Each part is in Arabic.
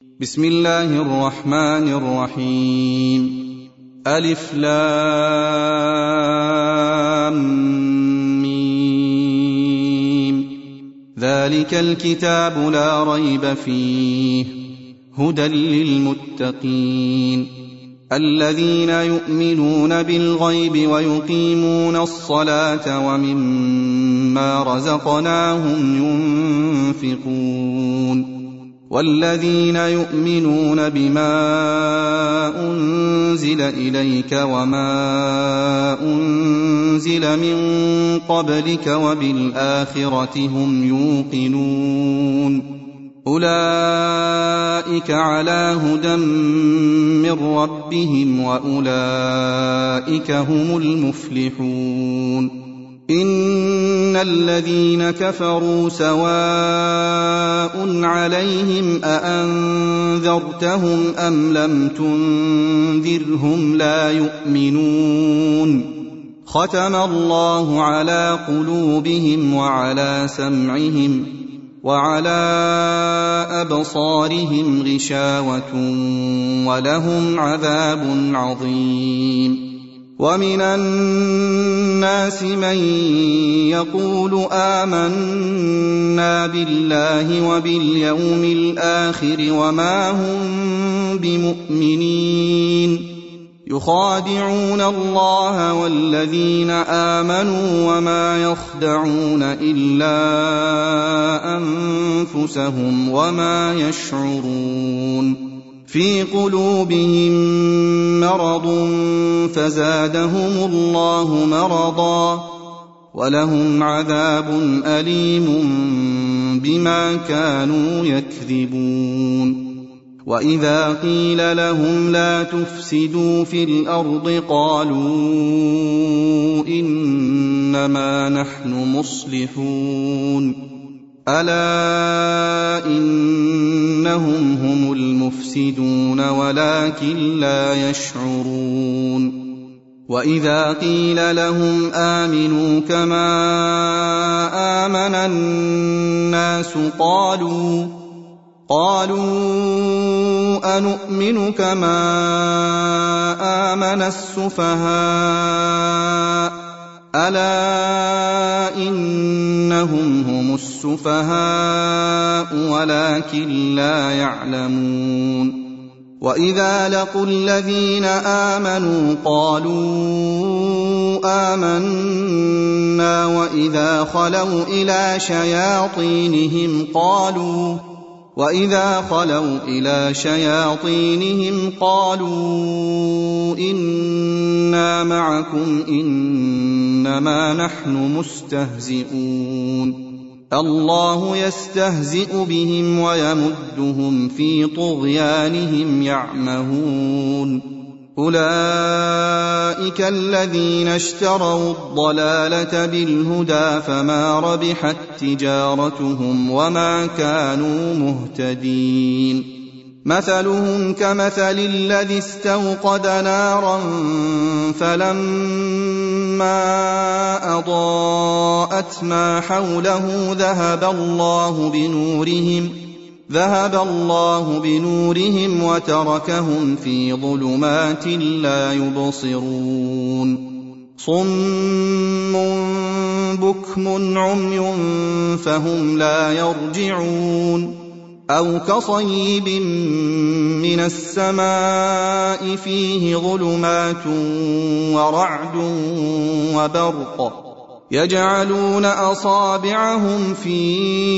بسم الله الرحمن الرحيم. ألف لام ميم. ذلك الكتاب لا ريب فيه هدى للمتقين الذين يؤمنون بالغيب ويقيمون الصلاة ومما رزقناهم ينفقون والذين يؤمنون بما أنزل إليك وما أنزل من قبلك وبالآخرة هم يوقنون أولئك على هدى من ربهم وأولئك هم المفلحون. إن الذين كفروا سواء عليهم أأنذرتهم أم لم تنذرهم لا يؤمنون. ختم الله على قلوبهم وعلى سمعهم وعلى أبصارهم غشاوة ولهم عذاب عظيم. ومن الناس من يقول آمنا بالله وباليوم الآخر وما هم بمؤمنين يخادعون الله والذين آمنوا وما يخدعون إلا أنفسهم وما يشعرون. في قلوبهم مرض فزادهم الله مرضا ولهم عذاب أليم بما كانوا يكذبون. وإذا قيل لهم لا تفسدوا في الأرض قالوا إنما نحن مصلحون ألا إنهم هم المفسدون ولكن لا يشعرون. وإذا قيل لهم آمنوا كما آمن الناس قالوا أنؤمن كما آمن السفهاء ألا إنهم هم السفهاء ولكن لا يعلمون. وإذا لقوا الذين آمنوا قالوا آمنا وإذا خلوا إلى شياطينهم قالوا إنا معكم إنما نحن مستهزئون. الله يستهزئ بهم ويمدهم في طغيانهم يعمهون. أولئك الذين اشتروا الضلالة بالهدى فما ربحت تجارتهم وما كانوا مهتدين. مثلهم كمثل الذي استوقد نارا فلما أضاءت ما حوله ذهب الله بنورهم وتركهم في ظلمات لا يبصرون. صم بكم عمي فهم لا يرجعون. أو كصيب من السماء فيه ظلمات ورعد وبرق يجعلون أصابعهم في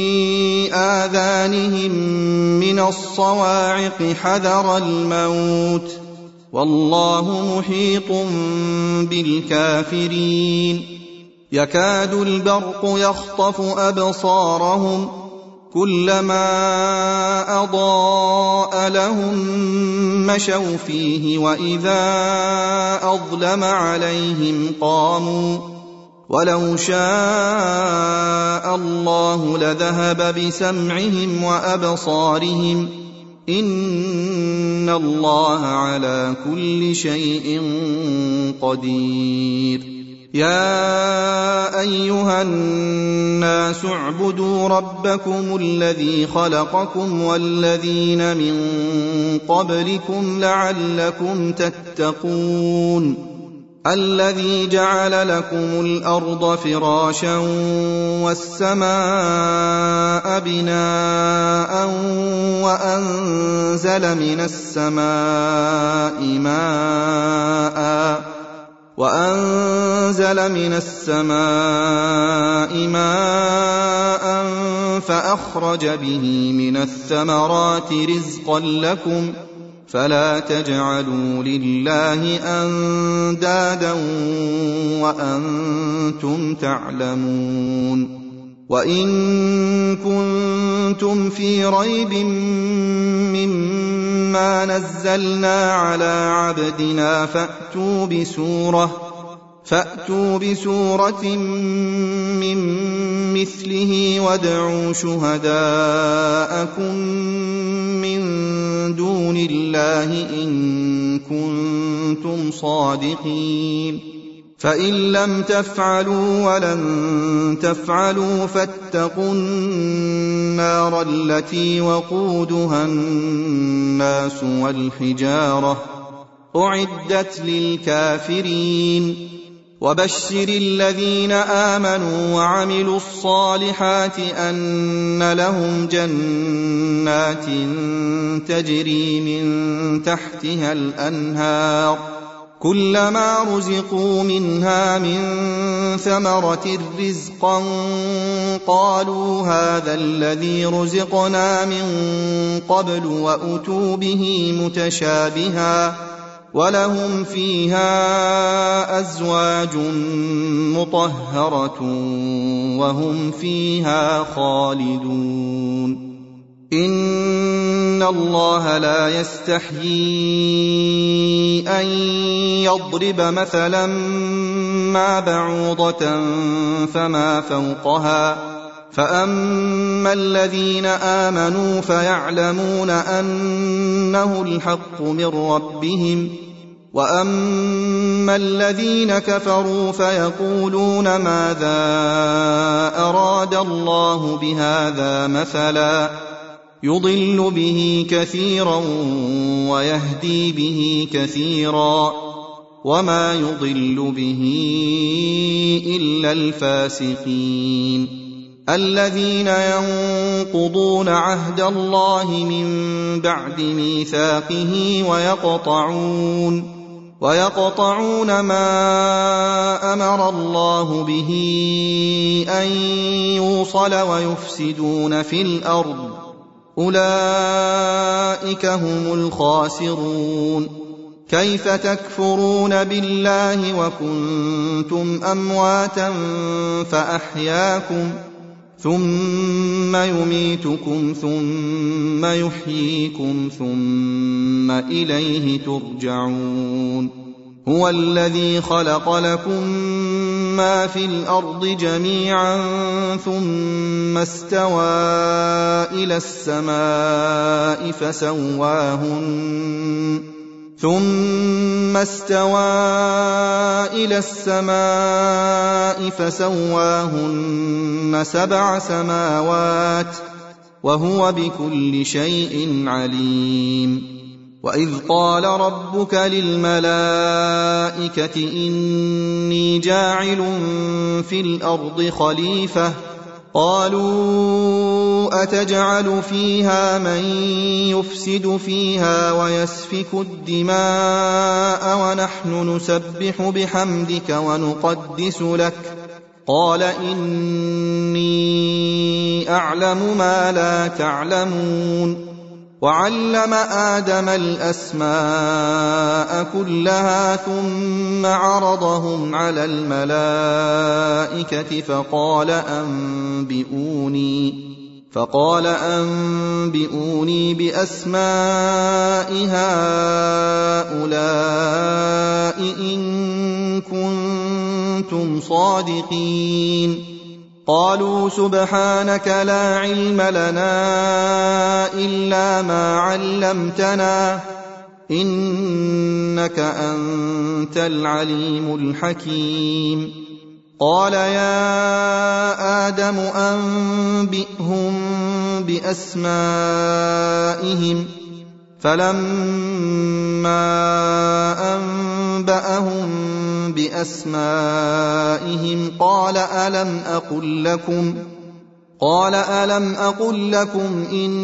آذانهم من الصواعق حذر الموت والله محيط بالكافرين. يكاد البرق يخطف أبصارهم كلما أضاء لهم مشوا فيه وإذا أظلم عليهم قاموا ولو شاء الله لذهب بسمعهم وأبصارهم إن الله على كل شيء قدير. يا أيها الناس اعبدوا ربكم الذي خلقكم والذين من قبلكم لعلكم تتقون الذي جعل لكم الأرض فراشا والسماء بناء وأنزل من السماء ماء فأخرج به من الثمرات رزقا لكم فلا تجعلوا لله أندادا وأنتم تعلمون وإن كنتم في ريب مما نزلنا على عبدنا فأتوا بسورة من مثله وادعوا شهداءكم من دون الله إن كنتم صادقين فإن لم تفعلوا ولن تفعلوا فاتقوا النار التي وقودها الناس والحجارة أعدت للكافرين وبشر الذين آمنوا وعملوا الصالحات أن لهم جنات تجري من تحتها الأنهار كلما رزقوا منها من ثمرة رزقا قالوا هذا الذي رزقنا من قبل وأتوا به متشابها ولهم فيها أزواج مطهرة وهم فيها خالدون إن الله لا يستحيي أن يضرب مثلا ما بعوضة فما فوقها فأما الذين آمنوا فيعلمون أنه الحق من ربهم وأما الذين كفروا فيقولون ماذا أراد الله بهذا مثلا يضل به كثيرا ويهدي به كثيرا وما يضل به إلا الفاسقين الذين ينقضون عهد الله من بعد ميثاقه ويقطعون ما أمر الله به أن يوصل ويفسدون في الأرض أولئك هم الخاسرون كيف تكفرون بالله وكنتم أمواتا فأحياكم ثم يميتكم ثم يحييكم ثم إليه ترجعون هو الذي خلق لكم ما في الأرض جميعا ثم استوى إلى السماء فسواهن 7 سماوات وهو بكل شيء عليم وإذ قال ربك للملائكة إني جاعل في الأرض خليفة قالوا أتجعل فيها من يفسد فيها ويسفك الدماء ونحن نسبح بحمدك ونقدس لك قال إني أعلم ما لا تعلمون وعلم آدم الأسماء كلها ثم عرضهم على الملائكة فقال أنبئوني بأسماء هؤلاء إن كنتم صادقين قالوا سبحانك لا علم لنا إلا ما علمتنا إنك أنت العليم الحكيم قال يا آدم أنبئهم بأسمائهم فلما أنبأهم بأسمائهم قال ألم أقل لكم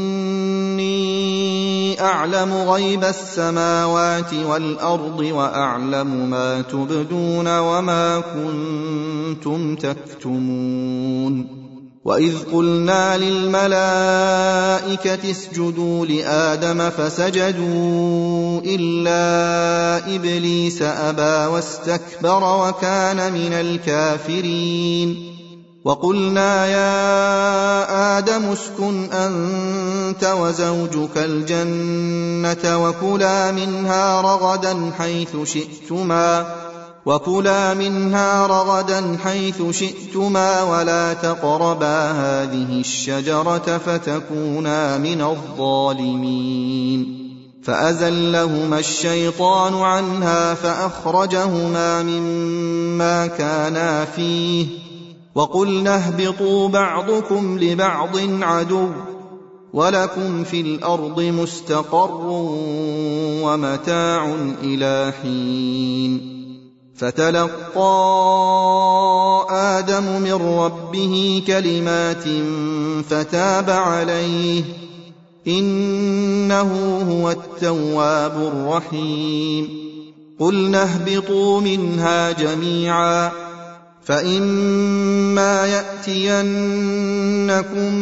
إني أعلم غيب السماوات والأرض وأعلم ما تبدون وما كنتم تكتمون وإذ قلنا للملائكة اسجدوا لآدم فسجدوا إلا إبليس أبى واستكبر وكان من الكافرين وقلنا يا آدم اسكن أنت وزوجك الجنة وكلا منها رغدا حيث شئتما ولا تقربا هذه الشجرة فتكونا من الظالمين فأزلهما الشيطان عنها فأخرجهما مما كانا فيه وقلنا اهبطوا بعضكم لبعض عدو ولكم في الأرض مستقر ومتاع إلى حين فتلقى آدم من ربه كلمات فتاب عليه إنه هو التواب الرحيم قلنا اهبطوا منها جميعا فإما يأتينكم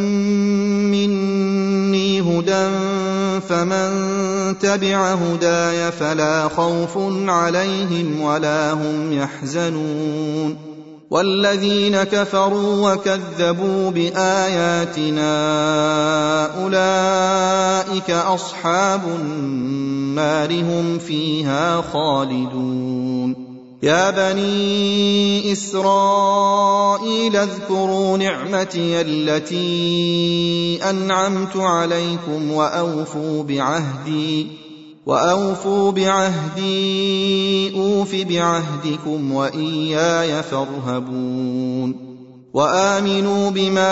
مني هدى فمن تبع هداي فلا خوف عليهم ولا هم يحزنون والذين كفروا وكذبوا بآياتنا أولئك أصحاب النار هم فيها خالدون يا بني إسرائيل اذكروا نعمتي التي أنعمت عليكم وأوفوا بعهدي أوف بعهدكم وإياي فارهبون وآمنوا بما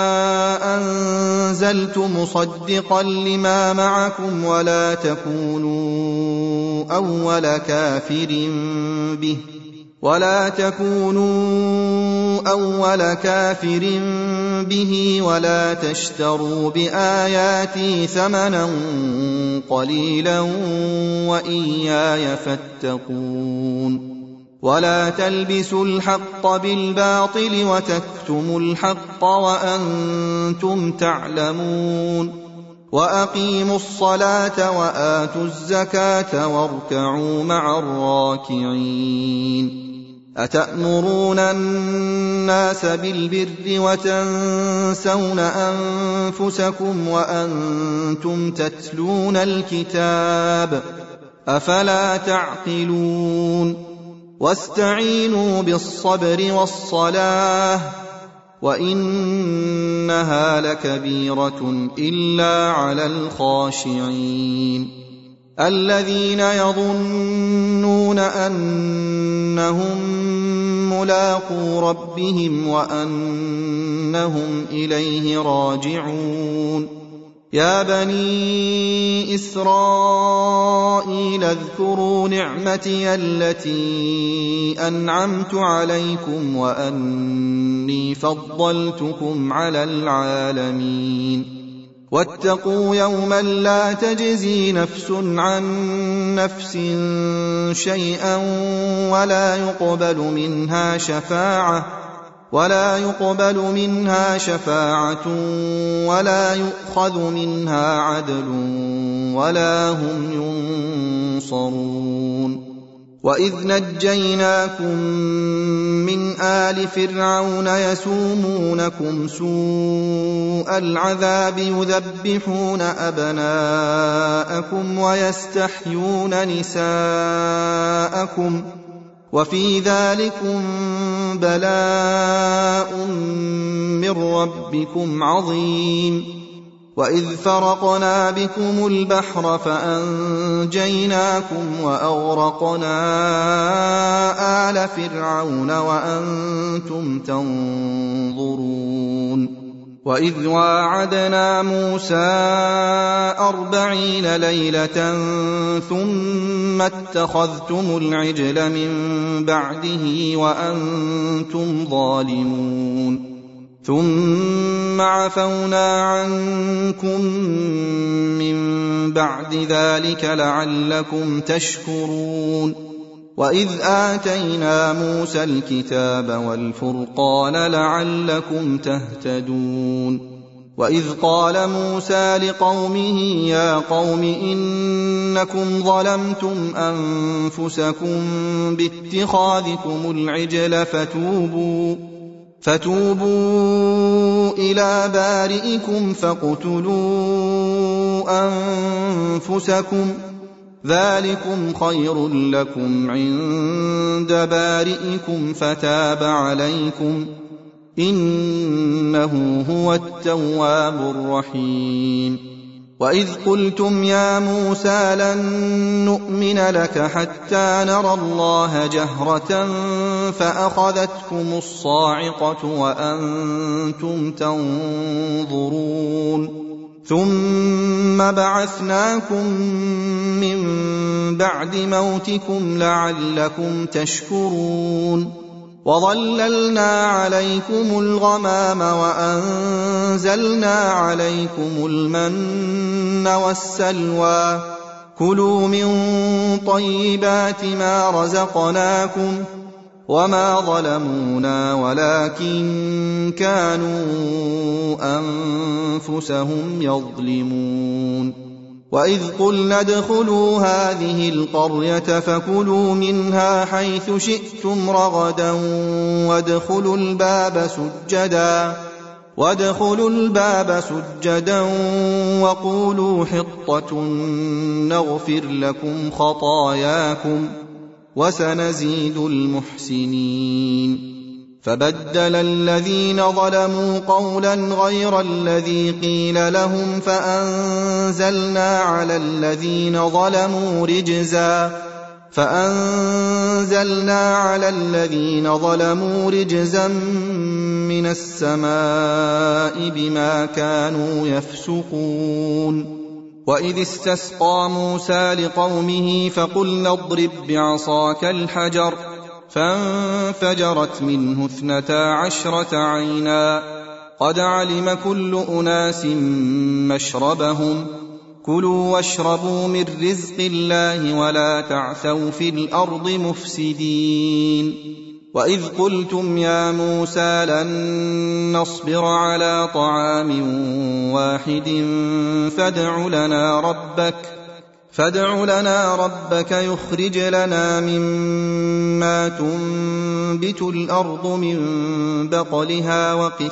أنزلت مصدقا لما معكم ولا تكونوا أول كافر به ولا تشتروا بآياتي ثمنا قليلا وإياي فاتقون ولا تلبسوا الحق بالباطل وتكتموا الحق وأنتم تعلمون وأقيموا الصلاة وآتوا الزكاة واركعوا مع الراكعين أتأمرون الناس بالبر وتنسون أنفسكم وأنتم تتلون الكتاب أفلا تعقلون واستعينوا بالصبر والصلاة وإنها لكبيرة إلا على الخاشعين الذين يظنون أنهم ملاقو ربهم وأنهم إليه راجعون يا بني إسرائيل اذكروا نعمتي التي أنعمت عليكم وأني فضلتكم على العالمين واتقوا يوما لا تجزي نفس عن نفس شيئا ولا يقبل منها شفاعة ولا يؤخذ منها عدل ولا هم ينصرون وإذ نجيناكم من آل فرعون يسومونكم سوء العذاب يذبحون أبناءكم ويستحيون نساءكم وفي ذلكم بلاء من ربكم عظيم وإذ فرقنا بكم البحر فأنجيناكم وأغرقنا آل فرعون وأنتم تنظرون وإذ واعدنا موسى 40 ليلة ثم اتخذتم العجل من بعده وأنتم ظالمون ثم عفونا عنكم من بعد ذلك لعلكم تشكرون وإذ آتينا موسى الكتاب والفرقان لعلكم تهتدون وإذ قال موسى لقومه يا قوم إنكم ظلمتم أنفسكم باتخاذكم العجل فتوبوا إلى بارئكم فاقتلوا أنفسكم ذلكم خير لكم عند بارئكم فتاب عليكم إنه هو التواب الرحيم وإذ قلتم يا موسى لن نؤمن لك حتى نرى الله جهرة فأخذتكم الصاعقة وأنتم تنظرون ثم بعثناكم من بعد موتكم لعلكم تشكرون وظللنا عليكم الغمام وأنزلنا عليكم المن والسلوى كلوا من طيبات ما رزقناكم وما ظلمونا ولكن كانوا أنفسهم يظلمون وإذ قلنا ادخلوا هذه القرية فكلوا منها حيث شئتم رغدا وادخلوا الباب سجدا وقولوا حطة نغفر لكم خطاياكم وسنزيد المحسنين فبدل الذين ظلموا قولا غير الذي قيل لهم فأنزلنا على الذين ظلموا رجزا من السماء بما كانوا يفسقون وإذ استسقى موسى لقومه فقلنا اضرب بعصاك الحجر فانفجرت منه 12 عينا قد علم كل أناس مشربهم كلوا واشربوا من رزق الله ولا تعثوا في الأرض مفسدين وإذ قلتم يا موسى لن نصبر على طعام واحد فادع لنا ربك يخرج لنا مما تنبت الأرض من بقلها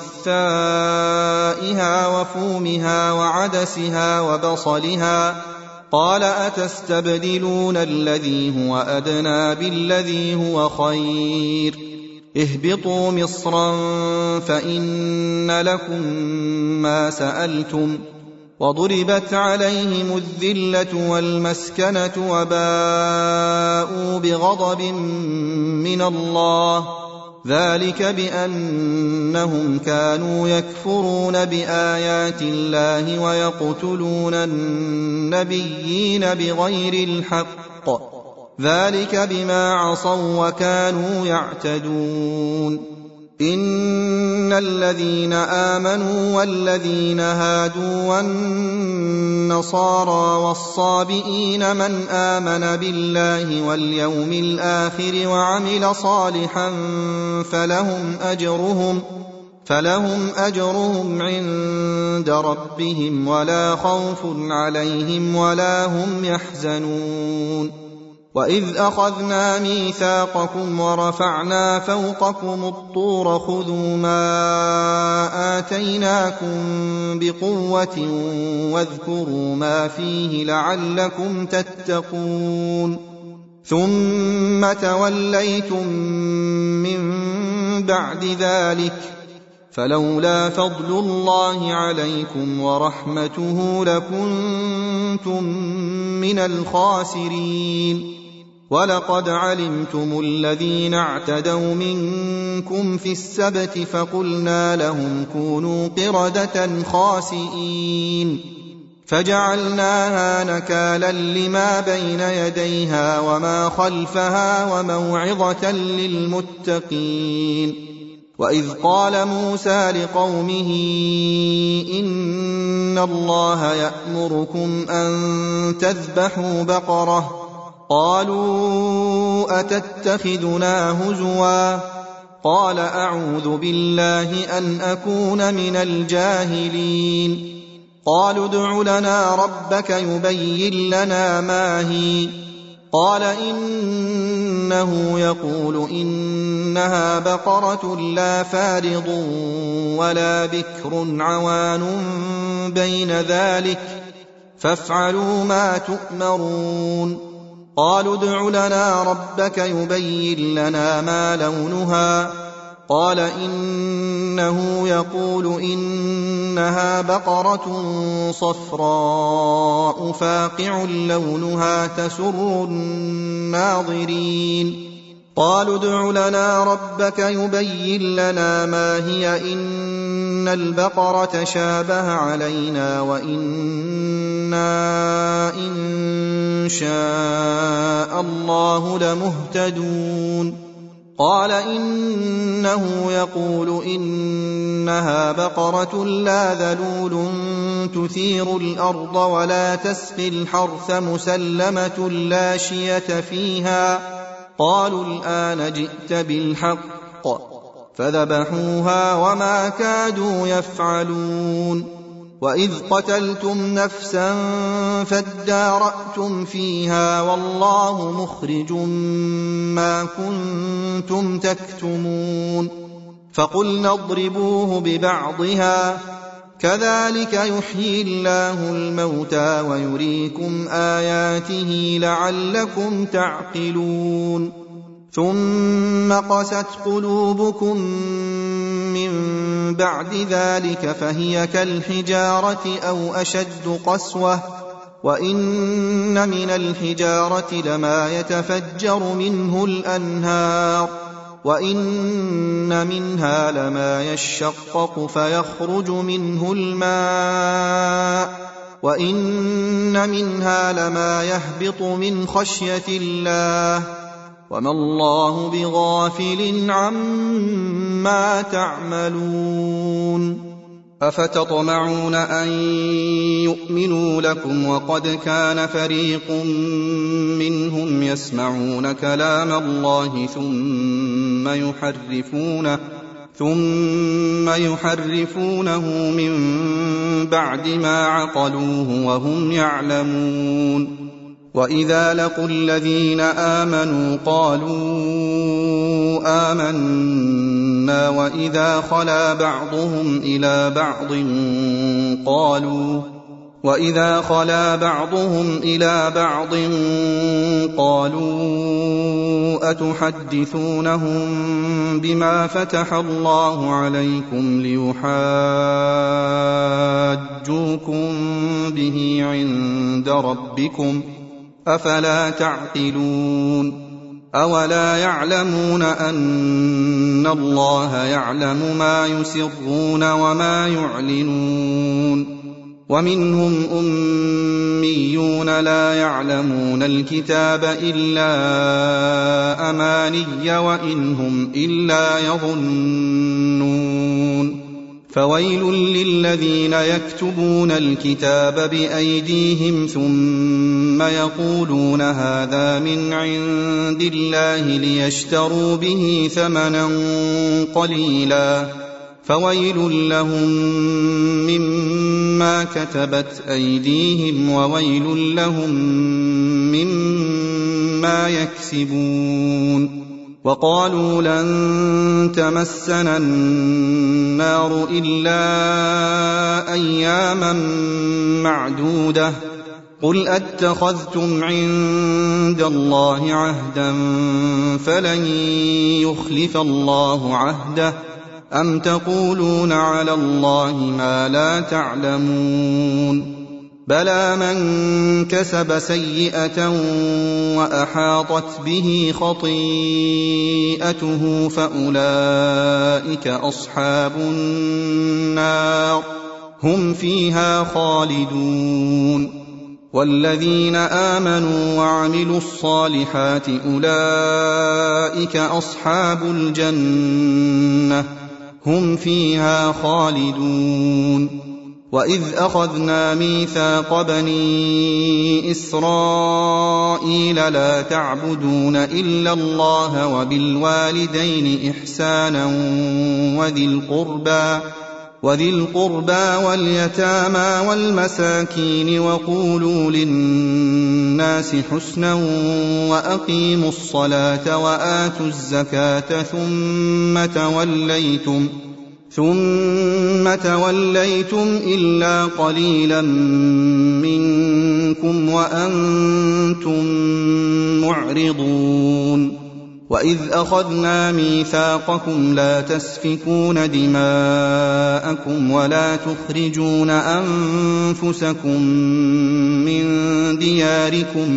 وقثائها وفومها وعدسها وبصلها قال أتستبدلون الذي هو أدنى بالذي هو خير اهبطوا مصرا فإن لكم ما سألتم وضربت عليهم الذلة والمسكنة وباءوا بغضب من الله ذلك بأنهم كانوا يكفرون بآيات الله ويقتلون النبيين بغير الحق ذلك بما عصوا وكانوا يعتدون إن الذين آمنوا والذين هادوا والنصارى والصابئين من آمن بالله واليوم الآخر وعمل صالحا فلهم أجرهم عند ربهم ولا خوف عليهم ولا هم يحزنون وإذ أخذنا ميثاقكم ورفعنا فوقكم الطور خذوا ما آتيناكم بقوة واذكروا ما فيه لعلكم تتقون ثم توليتم من بعد ذلك فلولا فضل الله عليكم ورحمته لكنتم من الخاسرين. ولقد علمتم الذين اعتدوا منكم في السبت فقلنا لهم كونوا قردة خاسئين فجعلناها نكالا لما بين يديها وما خلفها وموعظة للمتقين. وإذ قال موسى لقومه إن الله يأمركم أن تذبحوا بقرة قالوا أتتخذنا هزوا قال أعوذ بالله أن أكون من الجاهلين. قالوا ادع لنا ربك يبين لنا ما هي قال إنه يقول إنها بقرة لا فارض ولا بكر عوان بين ذلك فافعلوا ما تؤمرون. قالوا ادع لنا ربك يبين لنا ما لونها قال إنه يقول إنها بقرة صفراء فاقع لونها تسر الناظرين. قالوا ادع لنا ربك يبين لنا ما هي إن البقرة شابه علينا وإنا إن شاء الله لمهتدون. قال إنه يقول إنها بقرة لا ذلول تثير الأرض ولا تسقي الحرث مسلمة لا شية فيها. قالوا الآن جئت بالحق فذبحوها وما كادوا يفعلون. وإذ قتلتم نفسا فادارأتم فيها والله مخرج ما كنتم تكتمون. فقلنا اضربوه ببعضها كذلك يحيي الله الموتى ويريكم آياته لعلكم تعقلون. ثم قست قلوبكم من بعد ذلك فهي كالحجارة أو أشد قسوة وإن من الحجارة لما يتفجر منه الأنهار وإن منها لما يشقق فيخرج منه الماء وإن منها لما يهبط من خشية الله وما الله بغافل عما تعملون. أفتطمعون أن يؤمنوا لكم وقد كان فريق منهم يسمعون كلام الله ثم يحرفونه من بعد ما عقلوه وهم يعلمون. وإذا لقوا الذين آمنوا قالوا آمنا وإذا خلا بعضهم إلى بعض قالوا أتحدثونهم بما فتح الله عليكم ليحاجوكم به عند ربكم أفلا تعقلون. أولا يعلمون أن الله يعلم ما يسرون وما يعلنون. ومنهم أميون لا يعلمون الكتاب إلا أماني وإن هم إلا يظنون. فويل للذين يكتبون الكتاب بأيديهم ثم يقولون هذا من عند الله ليشتروا به ثمنا قليلا فويل لهم مما كتبت أيديهم وويل لهم مما يكسبون. وقالوا لن تمسنا النار إلا أياما معدودة قل أتخذتم عند الله عهدا فلن يخلف الله عهده أم تقولون على الله ما لا تعلمون بلى من كسب سيئة وأحاطت به خطيئته فأولئك أصحاب النار هم فيها خالدون والذين آمنوا وعملوا الصالحات أولئك أصحاب الجنة هم فيها خالدون وإذ أخذنا ميثاق بني إسرائيل لا تعبدون إلا الله وبالوالدين إحسانا وذي القربى واليتامى والمساكين وقولوا للناس حسنا وأقيموا الصلاة وآتوا الزكاة ثم توليتم إلا قليلا منكم وأنتم معرضون وإذ أخذنا ميثاقكم لا تسفكون دماءكم ولا تخرجون أنفسكم من دياركم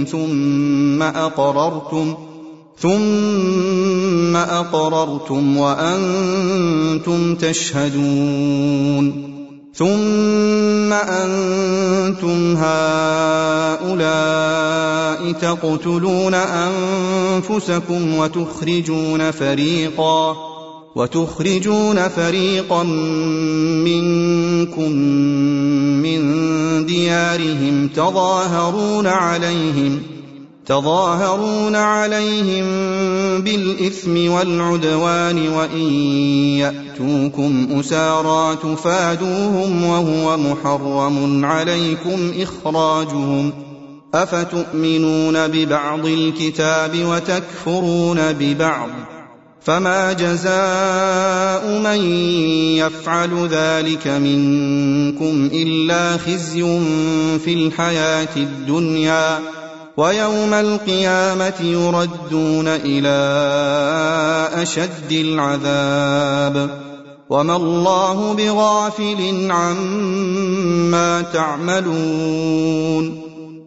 ثم أقررتم وأنتم تشهدون ثم أنتم هؤلاء تقتلون أنفسكم وتخرجون فريقا منكم من ديارهم تظاهرون عليهم بالإثم والعدوان وإن يأتوكم أسارى تفادوهم وهو محرم عليكم إخراجهم أفتؤمنون ببعض الكتاب وتكفرون ببعض فما جزاء من يفعل ذلك منكم إلا خزي في الحياة الدنيا ويوم القيامة يردون إلى أشد العذاب وما الله بغافل عما تعملون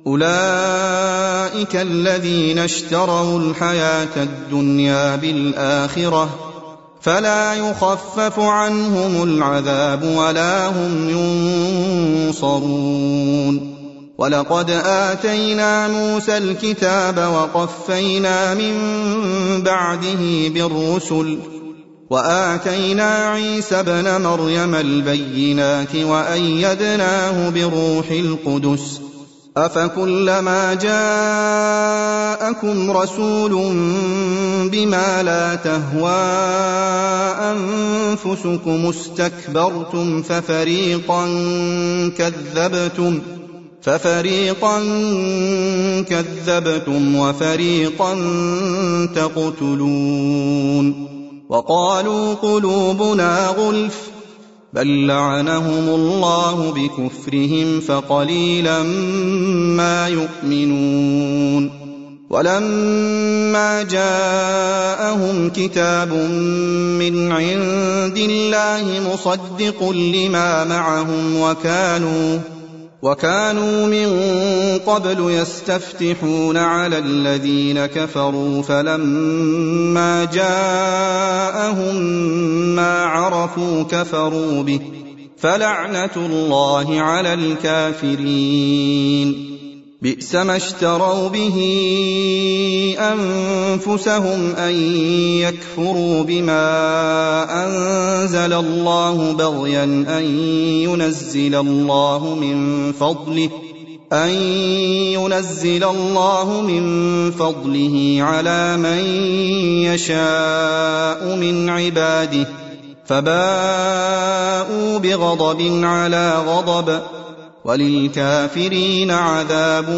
أولئك الذين اشتروا الحياة الدنيا بالآخرة فلا يخفف عنهم العذاب ولا هم ينصرون ولقد آتينا موسى الكتاب وقفينا من بعده بالرسل وآتينا عيسى ابن مريم البينات وأيدناه بروح القدس أفكلما جاءكم رسول بما لا تهوى أنفسكم استكبرتم ففريقا كذبتم وفريقا تقتلون وقالوا قلوبنا غلف بل لعنهم الله بكفرهم فقليلا ما يؤمنون ولما جاءهم كتاب من عند الله مصدق لما معهم وكانوا من قبل يستفتحون على الذين كفروا فلما جاءهم ما عرفوا كفروا به فلعنة الله على الكافرين بئس ما اشتروا به أنفسهم أن يكفروا بما أنزل الله بغيا أن ينزل الله من فضله على من يشاء من عباده فباءوا بغضب على غضب وللكافرين عذاب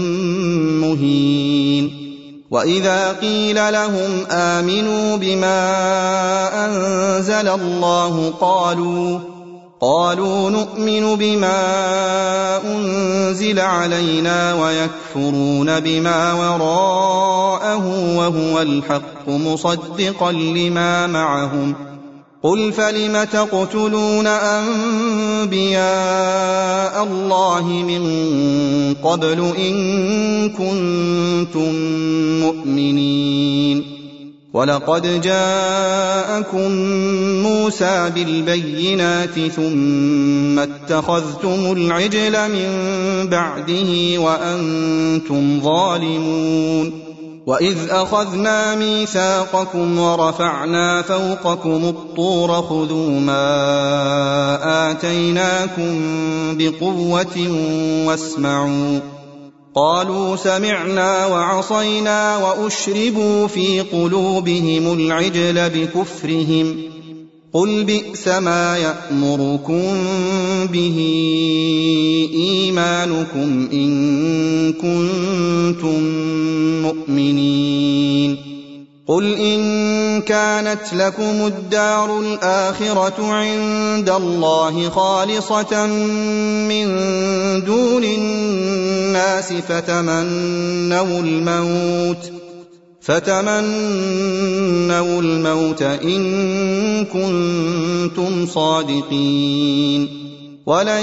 مهين وإذا قيل لهم آمنوا بما أنزل الله قالوا نؤمن بما أنزل علينا ويكفرون بما وراءه وهو الحق مصدقا لما معهم قل فلم تقتلون أنبياء الله من قبل إن كنتم مؤمنين ولقد جاءكم موسى بالبينات ثم اتخذتم العجل من بعده وأنتم ظالمون وإذ أخذنا ميثاقكم ورفعنا فوقكم الطور خذوا ما آتيناكم بقوة واسمعوا قالوا سمعنا وعصينا وأشربوا في قلوبهم العجل بكفرهم قل بئس ما يأمركم به إيمانكم إن كنتم مؤمنين قل إن كانت لكم الدار الآخرة عند الله خالصة من دون الناس فتمنوا الموت إن كنتم صادقين ولن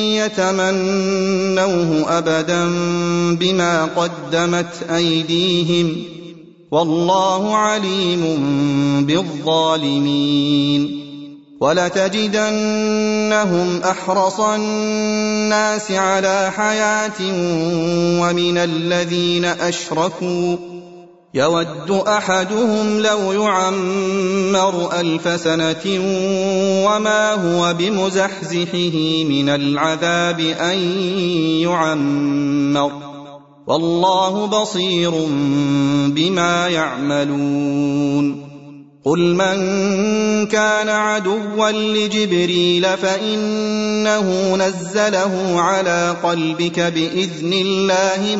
يتمنوه أبدا بما قدمت أيديهم والله عليم بالظالمين ولتجدنهم أحرص الناس على حياة ومن الذين أشركوا يود أحدهم لو يعمر 1000 سنة وما هو بمزحزحه من العذاب أن يعمر والله بصير بما يعملون قل من كان عدوا لجبريل فإنه نزله على قلبك بإذن الله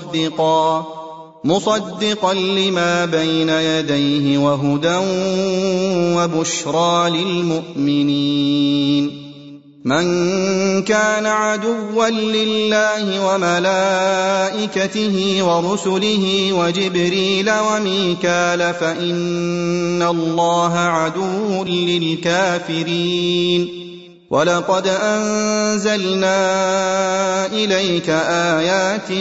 مصدقا لما بين يديه وهدى وبشرى للمؤمنين من كان عدوا لله وملائكته ورسله وجبريل وميكال فإن الله عدو للكافرين ولقد أنزلنا إليك آيات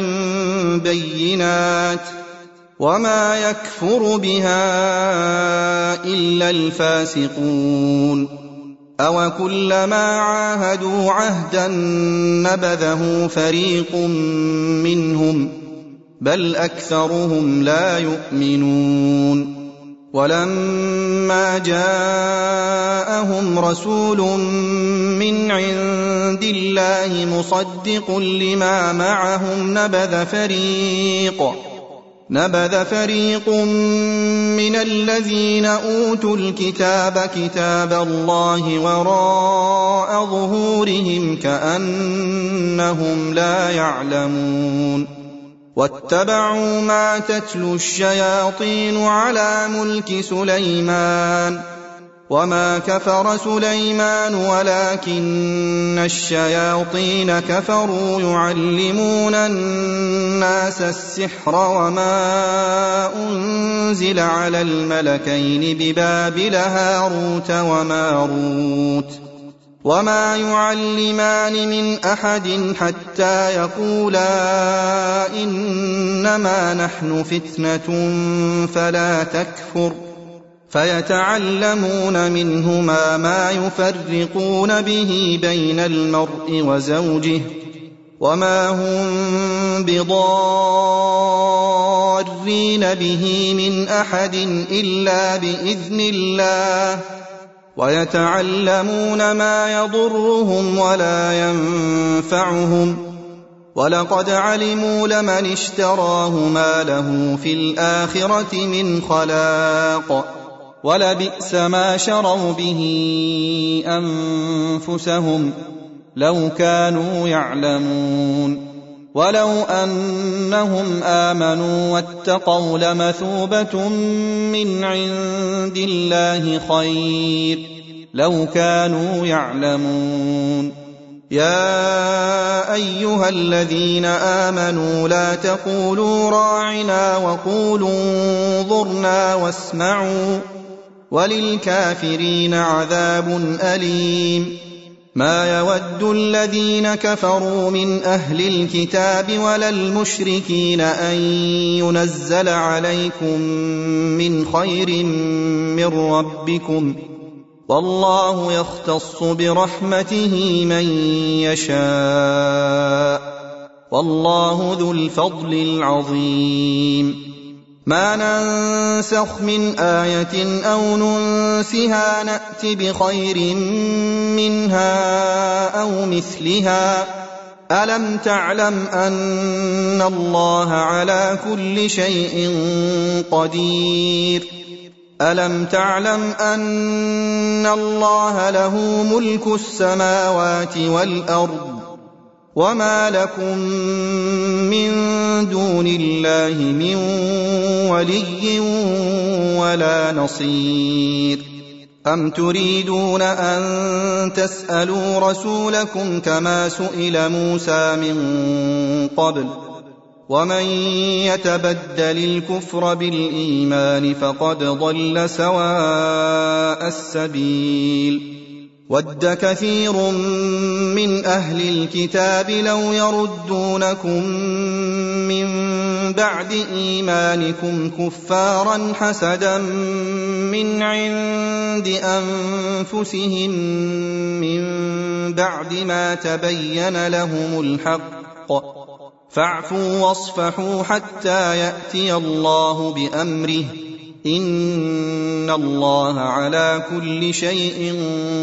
بينات وما يكفر بها إلا الفاسقون أوكلما عاهدوا عهدا نبذه فريق منهم بل أكثرهم لا يؤمنون ولما جاءهم رسول من عند الله مصدق لما معهم نبذ فريق من الذين أوتوا الكتاب كتاب الله وراء ظهورهم كأنهم لا يعلمون واتبعوا ما تتلو الشياطين على ملك سليمان وما كفر سليمان ولكن الشياطين كفروا يعلمون الناس السحر وما أنزل على الملكين ببابل هاروت وماروت وما يعلمان من أحد حتى يقولا إنما نحن فتنة فلا تكفر فيتعلمون منهما ما يفرقون به بين المرء وزوجه وما هم بضارين به من أحد إلا بإذن الله ويتعلمون ما يضرهم ولا ينفعهم ولقد علموا لمن اشتراه ما له في الآخرة من خلاق ولبئس ما شروا به أنفسهم لو كانوا يعلمون ولو أنهم آمنوا واتقوا لمثوبة من عند الله خير لو كانوا يعلمون يا أيها الذين آمنوا لا تقولوا راعنا وقولوا انظرنا واسمعوا وللكافرين عذاب أليم. ما يود الذين كفروا من أهل الكتاب ولا المشركين أن ينزل عليكم من خير من ربكم، والله يختص برحمته من يشاء، والله ذو الفضل العظيم. ما ننسخ من آية أو ننسها نأت بخير منها أو مثلها. ألم تعلم أن الله على كل شيء قدير؟ ألم تعلم أن الله له ملك السماوات والأرض، وما لكم من دون الله من ولي ولا نصير. أم تريدون أن تسألوا رسولكم كما سئل موسى من قبل؟ ومن يتبدل الكفر بالإيمان فقد ضل سواء السبيل. ود كثير من أهل الكتاب لو يردونكم من بعد إيمانكم كفارا حسدا من عند أنفسهم من بعد ما تبين لهم الحق، فاعفوا واصفحوا حتى يأتي الله بأمره، إن الله على كل شيء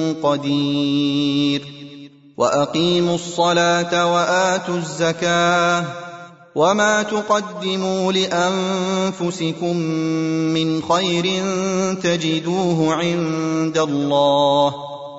قدير. وأقيموا الصلاة وآتوا الزكاة، وما تقدموا لأنفسكم من خير تجدوه عند الله،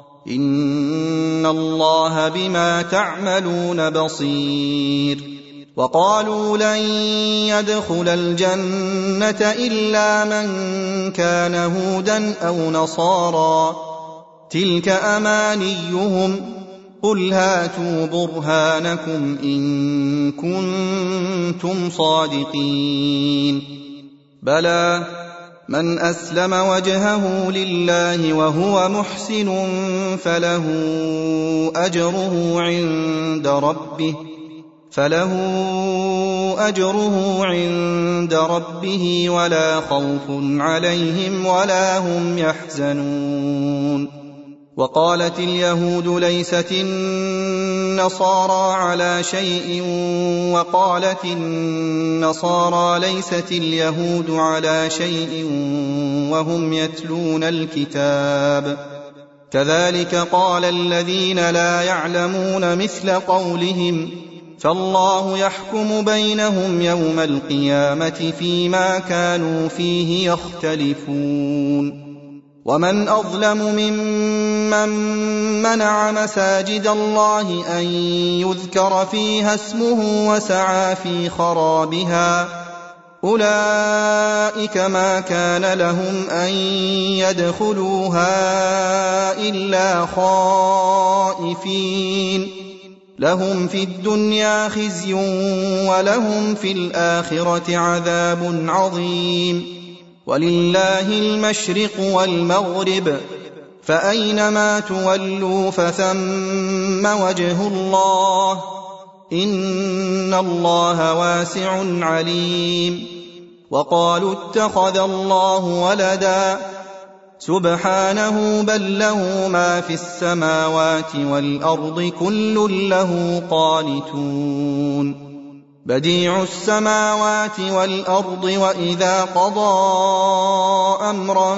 إن الله بما تعملون بصير. وقالوا لن يدخل الجنة إلا من كان هودا أو نصارى، تلك أمانيهم، قل هاتوا برهانكم إن كنتم صادقين. بلى من أسلم وجهه لله وهو محسن فله أجره عند ربه ولا خوف عليهم ولا هم يحزنون. وقالت اليهود ليست النصارى على شيء، وقالت النصارى ليست اليهود على شيء وهم يتلون الكتاب، كذلك قال الذين لا يعلمون مثل قولهم، فالله يحكم بينهم يوم القيامة فيما كانوا فيه يختلفون. ومن أظلم ممن منع مساجد الله أن يذكر فيها اسمه وسعى في خرابها، أولئك ما كان لهم أن يدخلوها إلا خائفين، لهم في الدنيا خزي ولهم في الآخرة عذاب عظيم. ولله المشرق والمغرب، فأينما تولوا فثم وجه الله، إن الله واسع عليم. وقالوا اتخذ الله ولدا، سبحانه بل له ما في السماوات والأرض كل له قانتون. بديع السماوات والأرض، وإذا قضى أمرا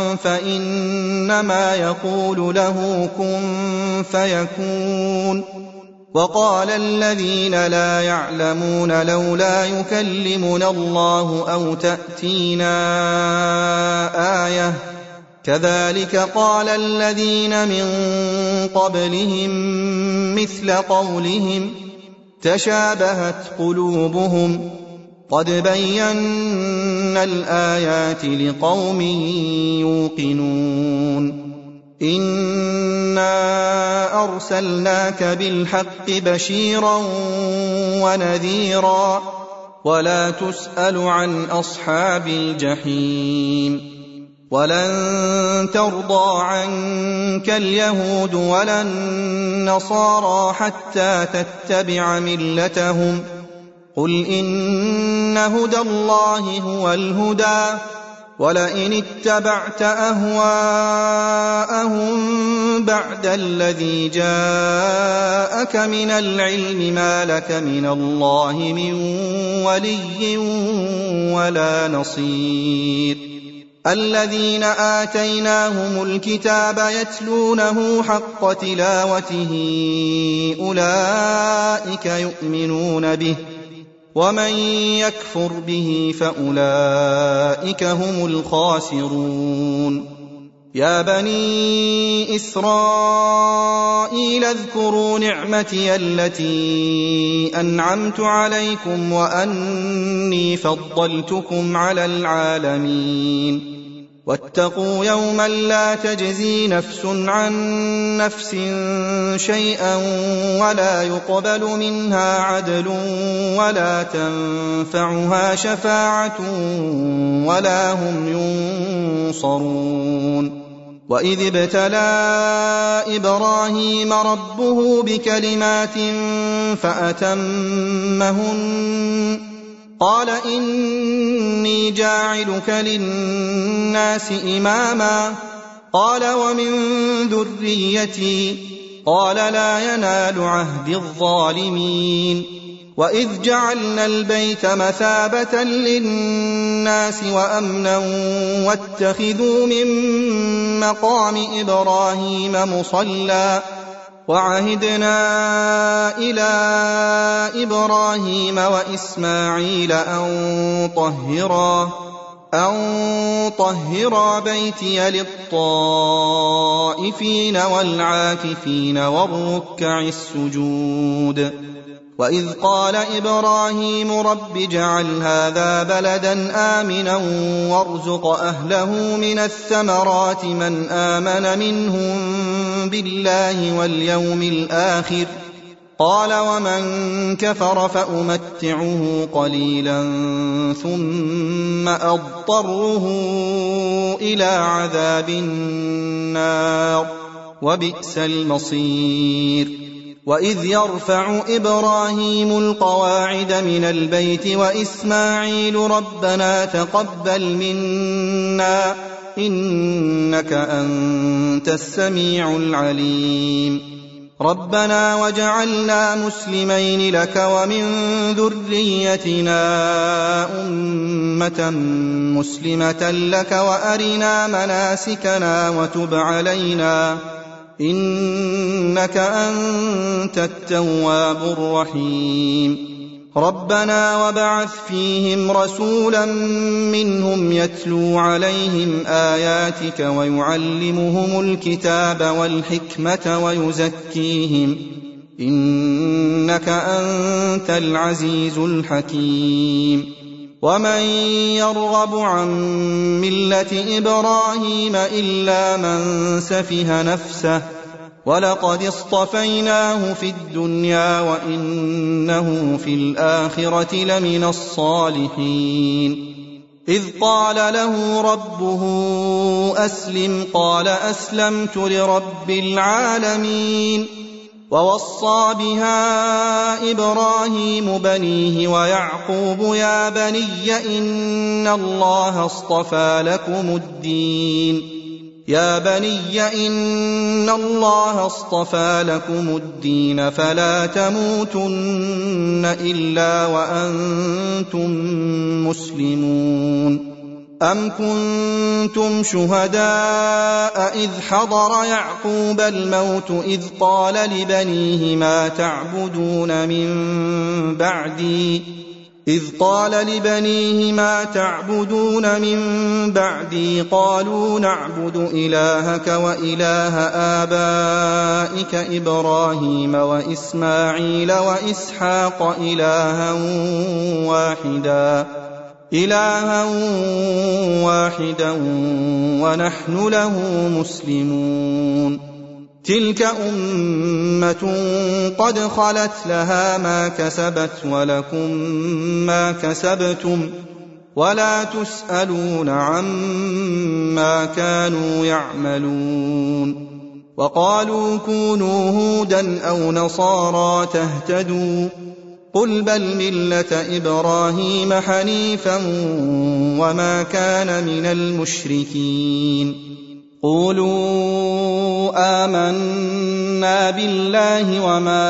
فإنما يقول له كن فيكون. وقال الذين لا يعلمون لولا يكلمنا الله أو تأتينا آية، كذلك قال الذين من قبلهم مثل قولهم، تشابهت قلوبهم، قد بينا الآيات لقوم يوقنون. إنا أرسلناك بالحق بشيرا ونذيرا، ولا تسأل عن أصحاب الجحيم. ولن ترضى عنك اليهود ولا النصارى حتى تتبع ملتهم قل إن هدى الله هو الهدى ولئن اتبعت أهواءهم بعد الذي جاءك من العلم ما لك من الله من ولي ولا نصير الذين آتيناهم الكتاب يتلونه حق تلاوته أولئك يؤمنون به ومن يكفر به فأولئك هم الخاسرون يا بني إسرائيل اذكروا نعمتي التي أنعمت عليكم وأني فضلتكم على العالمين واتقوا يوما لا تجزي نفس عن نفس شيئا ولا يقبل منها عدل ولا تنفعها شفاعة ولا هم ينصرون وإذ ابتلى إبراهيم ربه بكلمات فأتمهن قال إني جاعلك للناس إماما قال ومن ذريتي قال لا ينال عهد الظالمين وإذ جعلنا البيت مثابة للناس وأمنا واتخذوا من مقام إبراهيم مصلى وعهدنا إلى إبراهيم وإسماعيل أن طهرا بيتي للطائفين والعاكفين والركع السجود وإذ قال إبراهيم رب اجعل هذا بلدا آمنا وارزق أهله من الثمرات من آمن منهم بالله واليوم الآخر قال ومن كفر فأمتعه قليلا ثم أضطره إلى عذاب النار وبئس المصير وإذ يرفع إبراهيم القواعد من البيت وإسماعيل ربنا تقبل منا إنك أنت السميع العليم ربنا وجعلنا مسلمين لك ومن ذريتنا أمة مسلمة لك وأرنا مناسكنا وتب علينا إنك أنت التواب الرحيم ربنا وابعث فيهم رسولا منهم يتلو عليهم آياتك ويعلمهم الكتاب والحكمة ويزكيهم إنك أنت العزيز الحكيم ومن يرغب عن ملة إبراهيم إلا من سفه نفسه ولقد اصطفيناه في الدنيا وإنه في الآخرة لمن الصالحين إذ قال له ربه أسلم قال أسلمت لرب العالمين ووصى بها إبراهيم بنيه ويعقوب يا بني إن الله اصطفى لكم الدين فلا تموتن إلا وأنتم مسلمون أم كنتم شهداء إذ حضر يعقوب الموت إذ قال لبنيه ما تعبدون من بعدي قالوا نعبد إلهك وإله آبائك إبراهيم وإسماعيل وإسحاق إلها واحدا ونحن له مسلمون تلك أمة قد خلت لها ما كسبت ولكم ما كسبتم ولا تسألون عما كانوا يعملون. وقالوا كونوا هودا أو نصارى تهتدوا، قل بل ملة إبراهيم حنيفا وما كان من المشركين. قولوا آمنا بالله وما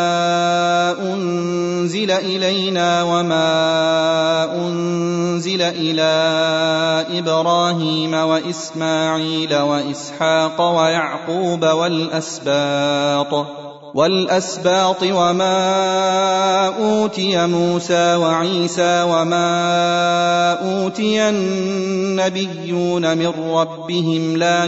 أنزل إلينا وما أنزل إلى إبراهيم وإسماعيل وإسحاق ويعقوب والأسباط وما أوتي موسى وعيسى وما أوتي النبيون من ربهم لا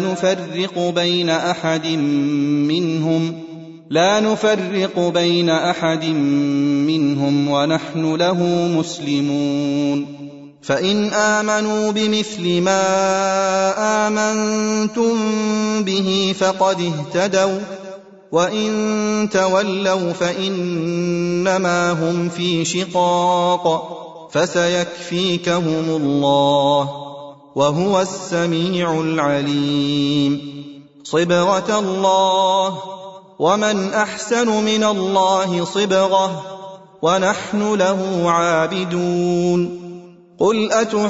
نفرق بين أحد منهم ونحن له مسلمون. فإن آمنوا بمثل ما آمنتم به فقد اهتدوا، وإن تولوا فإنما هم في شقاق، فسيكفيكهم الله وهو السميع العليم. صبغة الله، ومن أحسن من الله صبغة، ونحن له عابدون. قل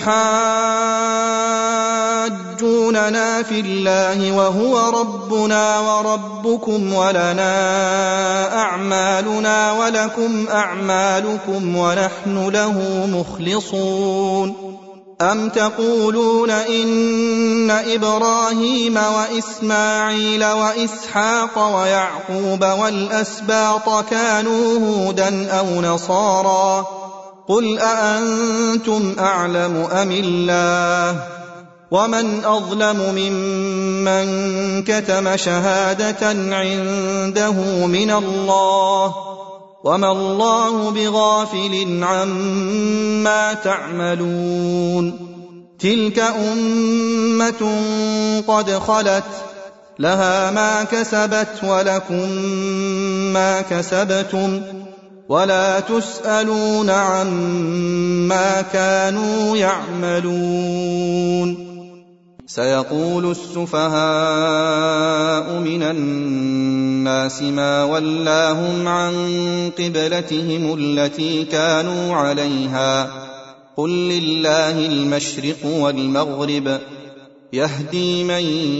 أتحاجوننا في الله وهو ربنا وربكم ولنا أعمالنا ولكم أعمالكم ونحن له مخلصون؟ أم تقولون إن إبراهيم وإسماعيل وإسحاق ويعقوب والأسباط كانوا هودا أو نصارى؟ قل أأنتم أعلم أم الله؟ ومن أظلم ممن كتم شهادة عنده من الله، وما الله بغافل عما تعملون. تلك أمة قد خلت، لها ما كسبت ولكم ما كسبتم، ولا تسألون عما كانوا يعملون. سيقول السفهاء من الناس ما ولاهم عن قبلتهم التي كانوا عليها، قل لله المشرق والمغرب، يهدي من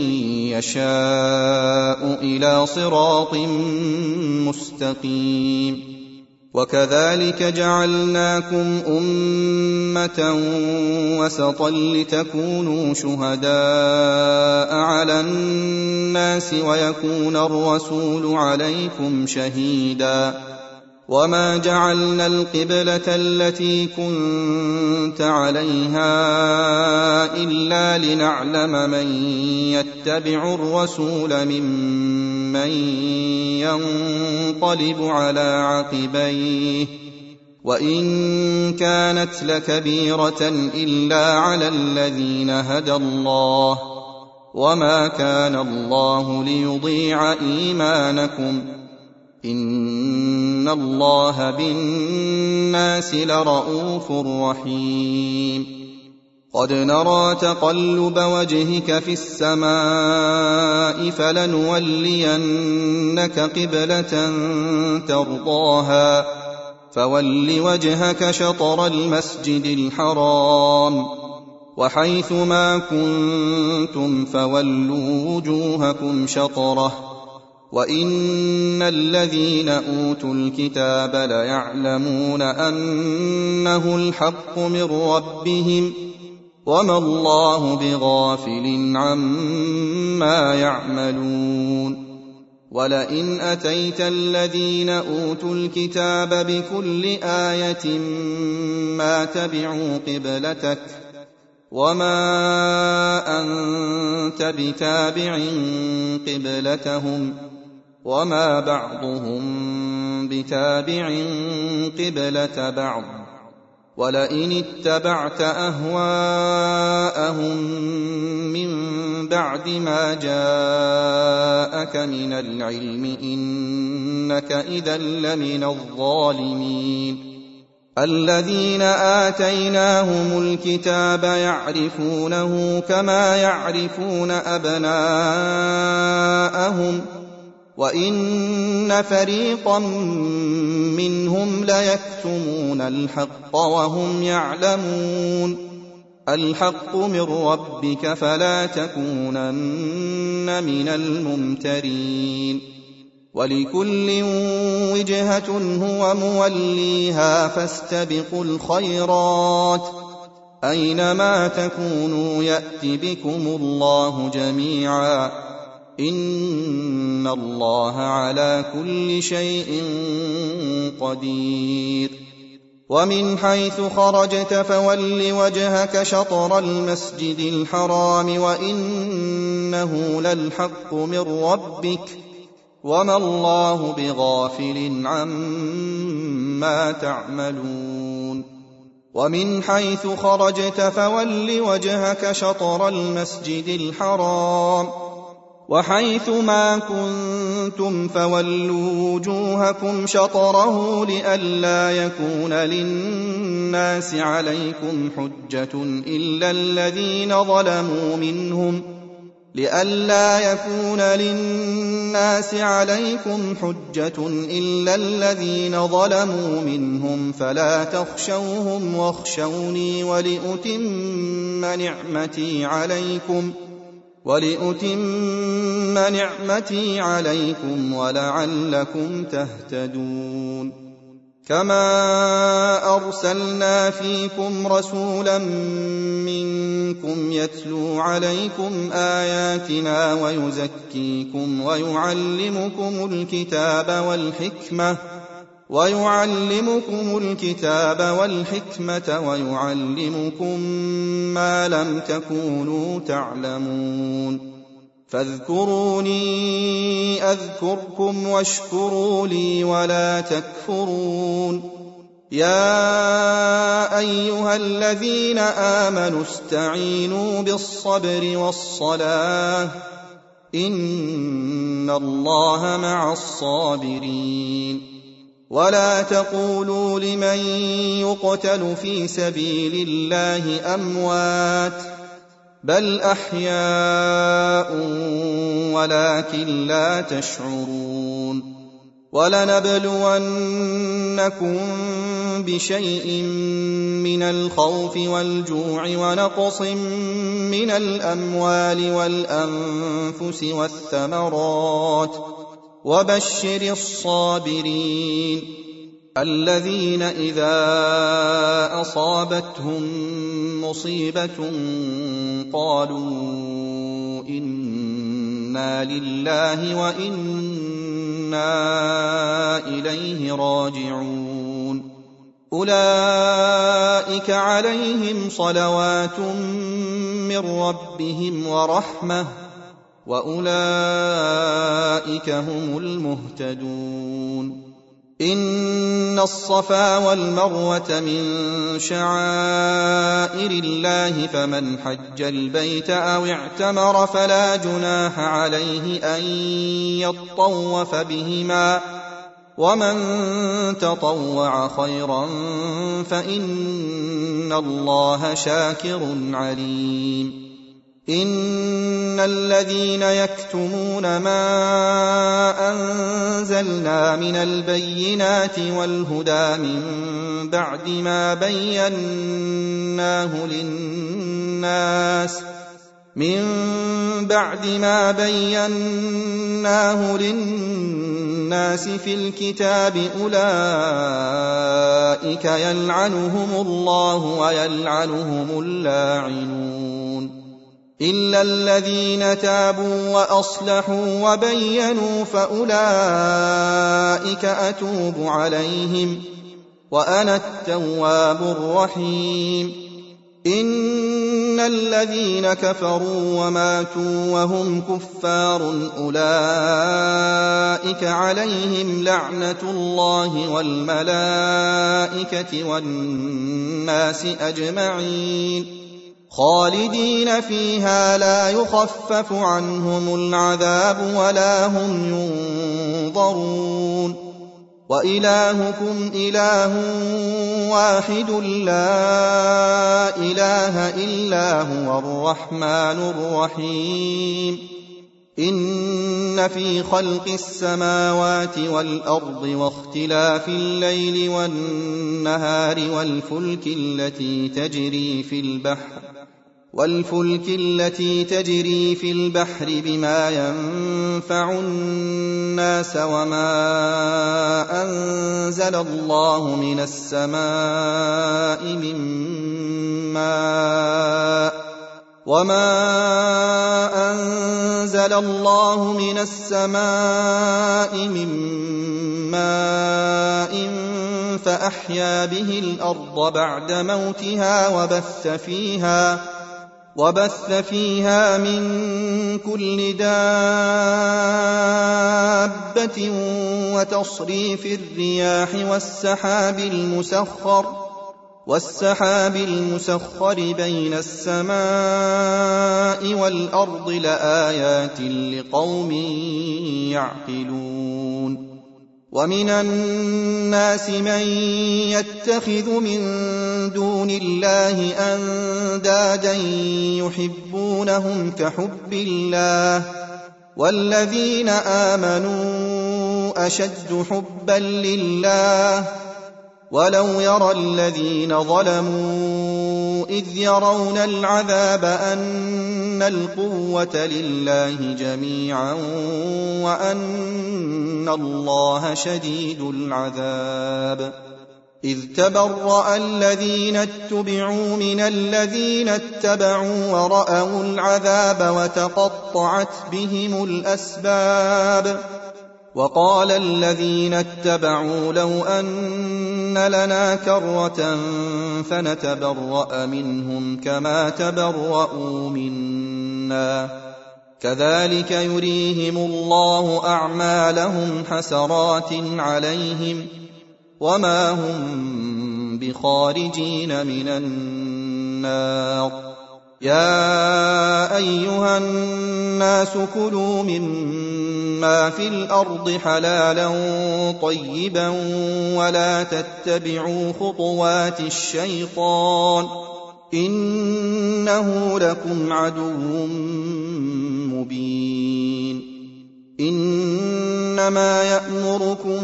يشاء إلى صراط مستقيم. وكذلك جعلناكم أمة وسطا لتكونوا شهداء على الناس ويكون الرسول عليكم شهيدا. وما جعلنا القبلة التي كنت عليها إلا لنعلم من يتبع الرسول ممن ينقلب على عقبيه، وإن كانت لكبيرة إلا على الذين هدى الله، وما كان الله ليضيع إيمانكم، إن الله بالناس لرءوف رحيم. قد نرى تقلب وجهك في السماء فلنولينك قبلة ترضاها، فول وجهك شطر المسجد الحرام، وحيث ما كنتم فولوا وجوهكم شطره، وإن الذين أوتوا الكتاب ليعلمون أنه الحق من ربهم، وما الله بغافل عما يعملون. ولئن أتيت الذين أوتوا الكتاب بكل آية ما تبعوا قبلتك، وما أنت بتابع قبلتهم، وما بعضهم بتابع قبلة بعض. ولئن اتبعت أهواءهم من بعد ما جاءك من العلم إنك إذا لمن الظالمين. الذين آتيناهم الكتاب يعرفونه كما يعرفون أبناءهم وإن فريقا منهم ليكتمون الحق وهم يعلمون الحق من ربك فلا تكونن من الممترين ولكل وجهة هو موليها فاستبقوا الخيرات أينما تكونوا يأت بكم الله جميعا إن الله على كل شيء قدير ومن حيث خرجت فول وجهك شطر المسجد الحرام وإنه للحق من ربك وما الله بغافل عما تعملون ومن حيث خرجت فول وجهك شطر المسجد الحرام وحيث ما كنتم فولوا وجوهكم شطره لئلا يكون للناس عليكم حجة إلا الذين ظلموا منهم فلا تخشوهم واخشوني ولأتم نعمتي عليكم ولعلكم تهتدون كما أرسلنا فيكم رسولا منكم يتلو عليكم آياتنا ويزكيكم ويعلمكم الكتاب والحكمة ويعلمكم ما لم تكونوا تعلمون فاذكروني أذكركم واشكروا لي ولا تكفرون يا أيها الذين آمنوا استعينوا بالصبر والصلاة إن الله مع الصابرين ولا تقولوا لمن يقتل في سبيل الله أموات بل أحياء ولكن لا تشعرون ولنبلونكم بشيء من الخوف والجوع ونقص من الأموال والأنفس والثمرات وبشر الصابرين الذين إذا أصابتهم مصيبة قالوا إنا لله وإنا إليه راجعون أولئك عليهم صلوات من ربهم ورحمة وأولئك هم المهتدون إن الصفا والمروة من شعائر الله فمن حج البيت أو اعتمر فلا جناح عليه أن يطوف بهما ومن تطوع خيرا فإن الله شاكر عليم إن الذين يكتمون ما أنزلنا من البينات والهدى من بعد ما بيناه للناس في الكتاب أولئك يلعنهم الله ويلعنهم اللاعنون إلا الذين تابوا وأصلحوا وبينوا فأولئك أتوب عليهم وأنا التواب الرحيم إن الذين كفروا وماتوا وهم كفار أولئك عليهم لعنة الله والملائكة والناس أجمعين خالدين فيها لا يخفف عنهم العذاب ولا هم ينظرون وإلهكم إله واحد لا إله إلا هو الرحمن الرحيم إن في خلق السماوات والأرض واختلاف الليل والنهار والفلك التي تجري في البحر بما ينفع الناس وما أنزل الله من السماء من ماء فأحيا به الأرض بعد موتها وبث فيها من كل دابة وتصريف الرياح والسحاب المسخر بين السماء والأرض لآيات لقوم يعقلون ومن الناس من يتخذ من دون الله أندادا يحبونهم كحب الله والذين آمنوا أشد حبا لله ولو يرى الذين ظلموا إذ يرون العذاب أن القوة لله جميعا وأن الله شديد العذاب إذ تبرأ الذين اتبعوا من الذين اتبعوا ورأوا العذاب وتقطعت بهم الأسباب وقال الذين اتبعوا لو أن لنا كرة فنتبرأ منهم كما تبرأوا منا كذلك يريهم الله أعمالهم حسرات عليهم وما هم بخارجين من النار يا أيها الناس كلوا مما في الأرض حلالا طيبا ولا تتبعوا خطوات الشيطان إنه لكم عدو مبين إنما يأمركم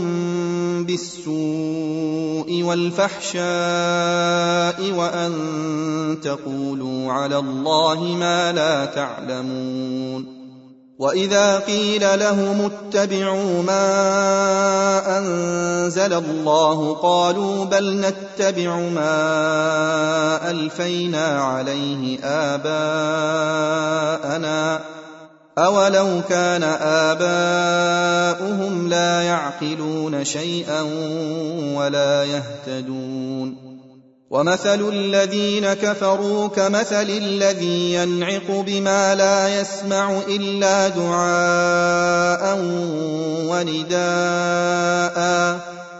بالسوء والفحشاء وأن تقولوا على الله ما لا تعلمون وإذا قيل لهم اتبعوا ما أنزل الله قالوا بل نتبع ما ألفينا عليه آباءنا أولو كان آباؤهم لا يعقلون شيئا ولا يهتدون ومثل الذين كفروا كمثل الذي ينعق بما لا يسمع إلا دعاء ونداء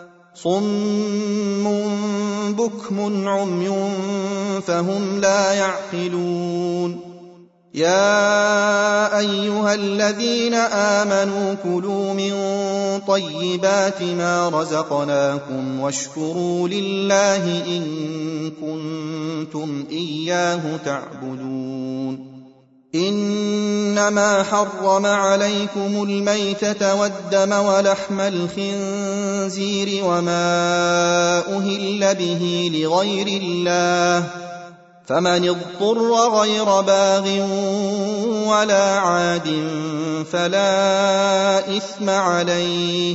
صم بكم عمي فهم لا يعقلون يا أيها الذين آمنوا كلوا من طيبات ما رزقناكم واشكروا لله إن كنتم إياه تعبدون إنما حرم عليكم الميتة والدم ولحم الخنزير وما أهل به لغير الله فمن اضطر غير باغ ولا عاد فلا إثم عليه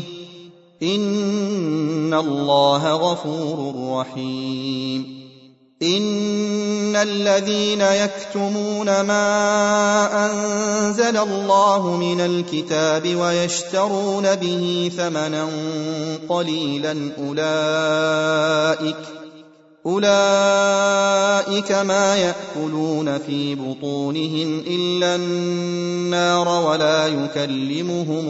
إن الله غفور رحيم إن الذين يكتمون ما أنزل الله من الكتاب ويشترون به ثمنا قليلا أولئك ما يأكلون في بطونهم إلا النار ولا يكلمهم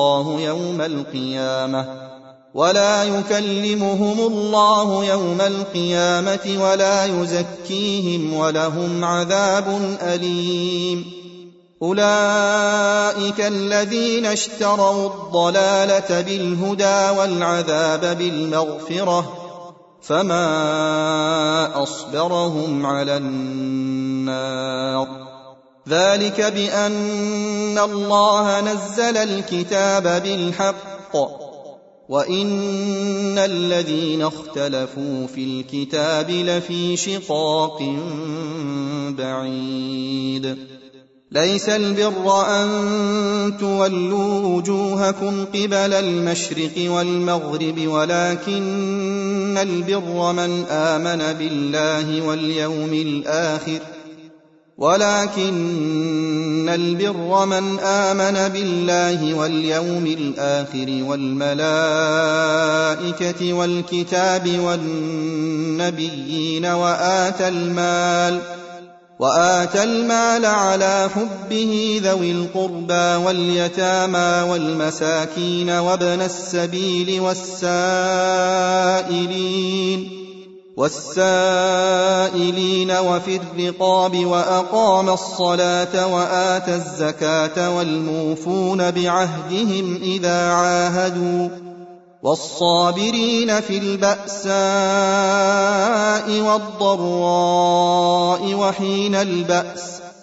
الله يوم القيامة ولا يزكيهم ولهم عذاب أليم أولئك الذين اشتروا الضلالة بالهدى والعذاب بالمغفرة فما أصبرهم على النار ذلك بأن الله نزل الكتاب بالحق وإن الذين اختلفوا في الكتاب لفي شقاق بعيد ليس البر أن تولوا وجوهكم قبل المشرق والمغرب ولكن البر من آمن بالله واليوم الآخر والملائكة والكتاب والنبيين وآتى المال على حبه ذوي القربى واليتامى والمساكين وابن السبيل والسائلين وفي الرقاب وأقام الصلاة وآتى الزكاة والموفون بعهدهم إذا عاهدوا والصابرين في البأساء والضراء وحين البأس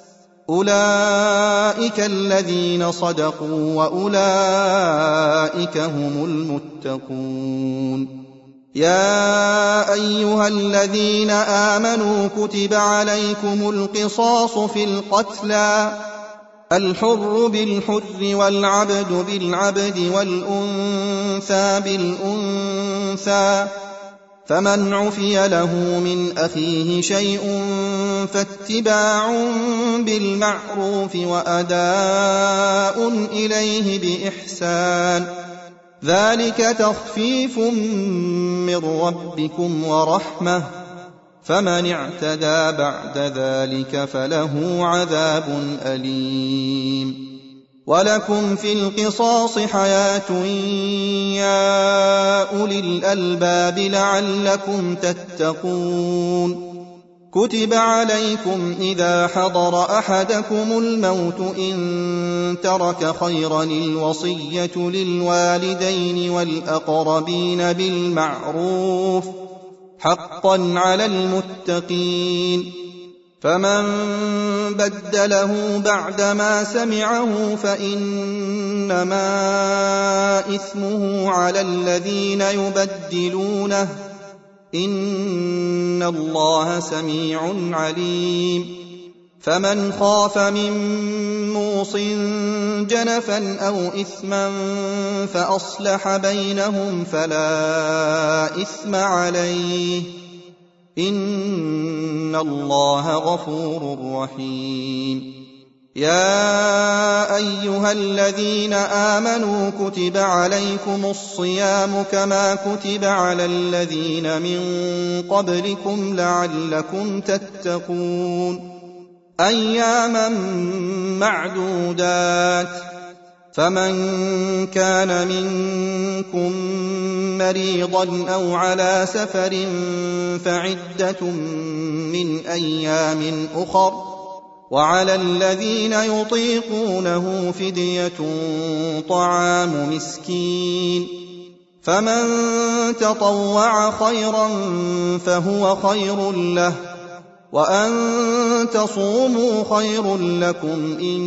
أولئك الذين صدقوا وأولئك هم المتقون يا أيها الذين آمنوا كتب عليكم القصاص في القتلى الحر بالحر والعبد بالعبد والأنثى بالأنثى فمن عفي له من أخيه شيء فاتباع بالمعروف وأداء إليه بإحسان ذلك تخفيف من ربكم ورحمة فمن اعتدى بعد ذلك فله عذاب أليم ولكم في القصاص حياة يا أولي الألباب لعلكم تتقون كتب عليكم إذا حضر أحدكم الموت إن ترك خيرا الوصية للوالدين والأقربين بالمعروف حقا على المتقين فمن بدله بعدما سمعه فإنما إثمه على الذين يبدلونه إن الله سميع عليم فمن خاف من موص جنفا أو إثما فأصلح بينهم فلا إثم عليه إن الله غفور رحيم يا أيها الذين آمنوا كتب عليكم الصيام كما كتب على الذين من قبلكم لعلكم تتقون أياما معدودات فمن كان منكم مريضا أو على سفر فعدة من أيام أخر وعلى الذين يطيقونه فدية طعام مسكين فمن تطوع خيرا فهو خير له وأن تصوموا خير لكم إن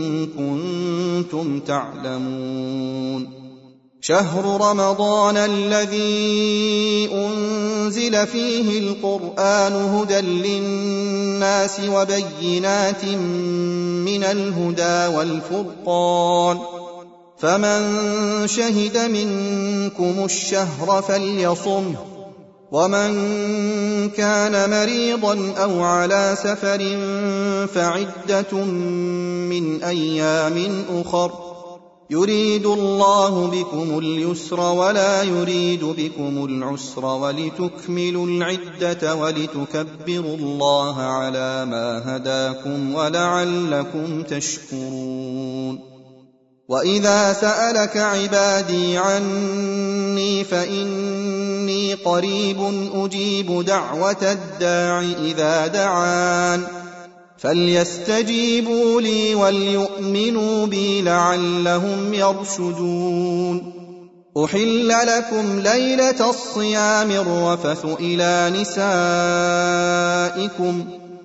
كنتم تعلمون شهر رمضان الذي أنزل فيه القرآن هدى للناس وبينات من الهدى والفرقان فمن شهد منكم الشهر فليصمه ومن كان مريضا أو على سفر فعدة من أيام أخر يريد الله بكم اليسر ولا يريد بكم العسر ولتكملوا العدة ولتكبروا الله على ما هداكم ولعلكم تشكرون وإذا سألك عبادي عني فإني قريب أجيب دعوة الداع إذا دعان فليستجيبوا لي وليؤمنوا بي لعلهم يرشدون. أحل لكم ليلة الصيام الرفث إلى نسائكم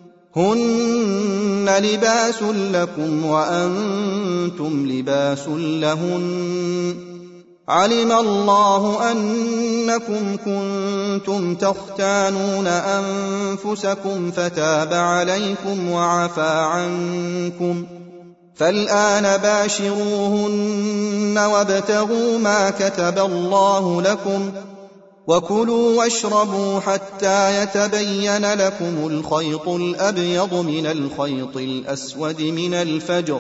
هن لباس لكم وأنتم لباس لهن علم الله أنكم كنتم تختانون أنفسكم فتاب عليكم وعفى عنكم فالآن باشروهن وابتغوا ما كتب الله لكم وكلوا واشربوا حتى يتبين لكم الخيط الأبيض من الخيط الأسود من الفجر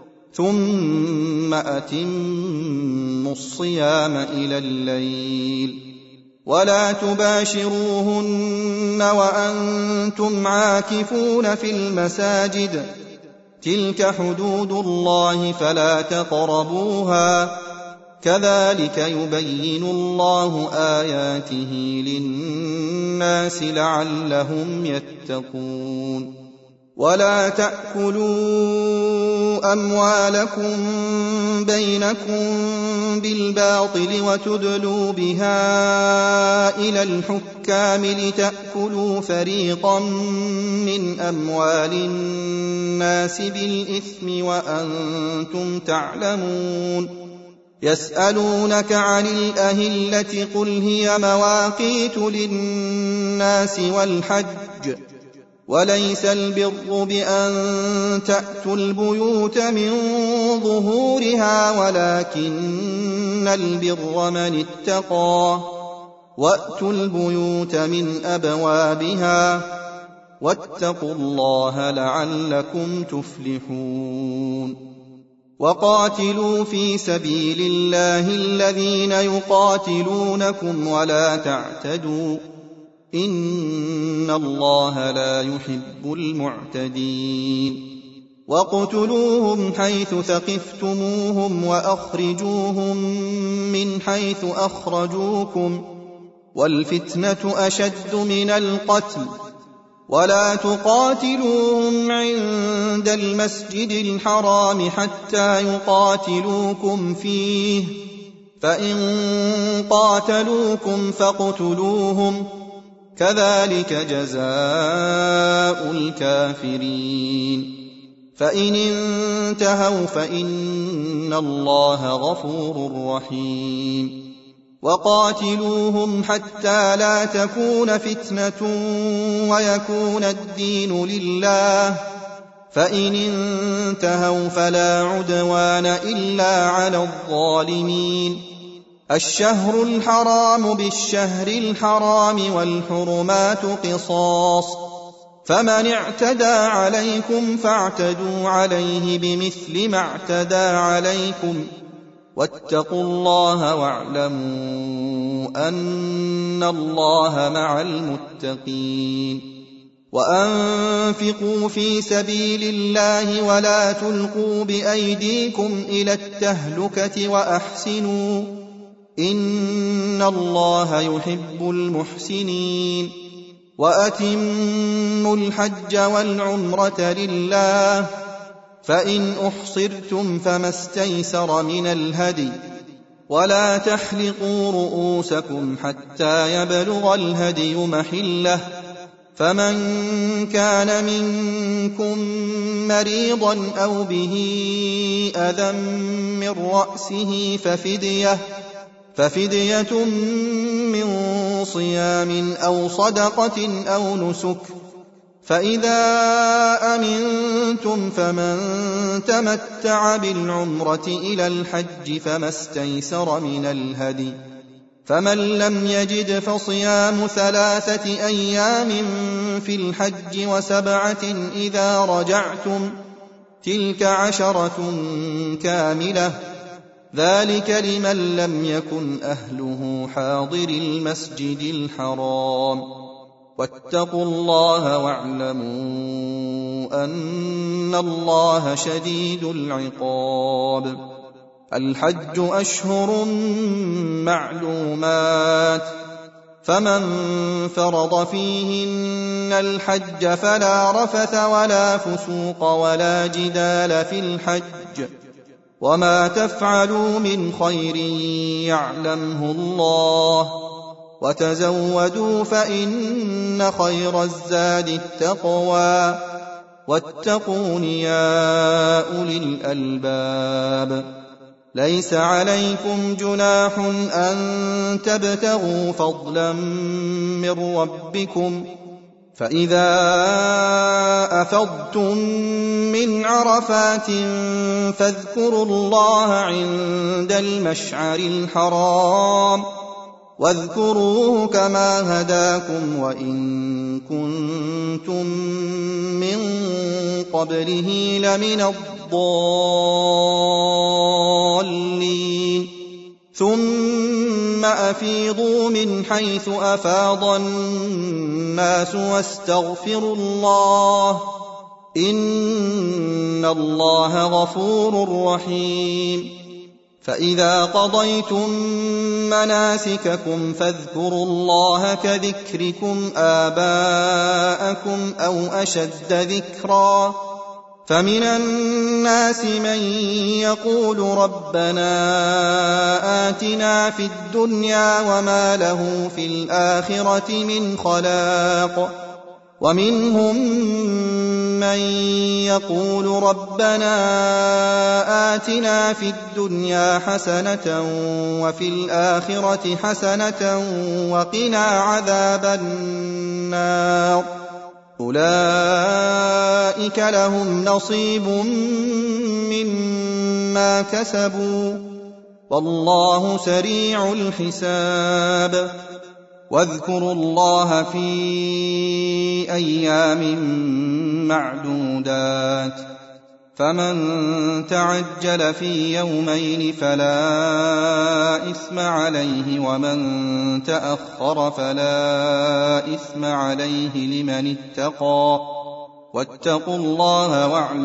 ثم أتموا الصيام إلى الليل ولا تباشروهن وأنتم عاكفون في المساجد تلك حدود الله فلا تقربوها كذلك يبين الله آياته للناس لعلهم يتقون. ولا تأكلوا أموالكم بينكم بالباطل وتدلوا بها إلى الحكام لتأكلوا فريقا من أموال الناس بالإثم وأنتم تعلمون. يسألونك عن الأهلة قل هي مواقيت للناس والحج وليس البر بأن تأتوا البيوت من ظهورها ولكن البر من اتقى وأتوا البيوت من أبوابها واتقوا الله لعلكم تفلحون. وقاتلوا في سبيل الله الذين يقاتلونكم ولا تعتدوا إن الله لا يحب المعتدين. واقتلوهم حيث ثقفتموهم وأخرجوهم من حيث أخرجوكم والفتنة أشد من القتل ولا تقاتلوهم عند المسجد الحرام حتى يقاتلوكم فيه فإن قاتلوكم فاقتلوهم كذلك جزاء الكافرين. فإن انتهوا فإن الله غفور رحيم. وقاتلوهم حتى لا تكون فتنة ويكون الدين لله فإن انتهوا فلا عدوان إلا على الظالمين. الشهر الحرام بالشهر الحرام والحرمات قصاص فمن اعتدى عليكم فاعتدوا عليه بمثل ما اعتدى عليكم واتقوا الله واعلموا أن الله مع المتقين. وأنفقوا في سبيل الله ولا تلقوا بأيديكم إلى التهلكة وأحسنوا إن الله يحب المحسنين. وأتموا الحج والعمرة لله فإن أحصرتم فما استيسر من الهدي ولا تحلقوا رؤوسكم حتى يبلغ الهدي محله فمن كان منكم مريضا أو به أذى من رأسه ففدية من صيام أو صدقة أو نسك فإذا أمنتم فمن تمتع بالعمرة إلى الحج فما استيسر من الهدي فمن لم يجد فصيام 3 أيام في الحج و7 إذا رجعتم تلك 10 كاملة ذلك لمن لم يكن أهله حاضر المسجد الحرام واتقوا الله واعلموا أن الله شديد العقاب. الحج أشهر معلومات فمن فرض فيهن الحج فلا رفث ولا فسوق ولا جدال في الحج، وما تفعلوا من خير يعلمه الله، وتزودوا فإن خير الزاد التقوى، واتقون يا أولي الألباب. ليس عليكم جناح أن تبتغوا فضلا من ربكم، فإذا أفضتم من عرفات فاذكروا الله عند المشعر الحرام، واذكروه كما هداكم وإن كنتم من قبله لمن الضالين. ثم أفيضوا من حيث أفاض الناس واستغفروا الله، إن الله غفور رحيم. فإذا قضيتم مناسككم فاذكروا الله كذكركم آباءكم أو أشد ذكرا، فمن الناس من يقول ربنا آتنا في الدنيا وما له في الآخرة من خلاق، ومنهم من يقول ربنا آتنا في الدنيا حسنة وفي الآخرة حسنة وقنا عذاب النار. أولئك لهم نصيب مما كسبوا، والله سريع الحساب. واذكروا الله في أيام معدودات، فمن تعجل في يومين فلا إثم عليه، ومن تأخر فلا إثم عليه لمن اتقى، واتقوا الله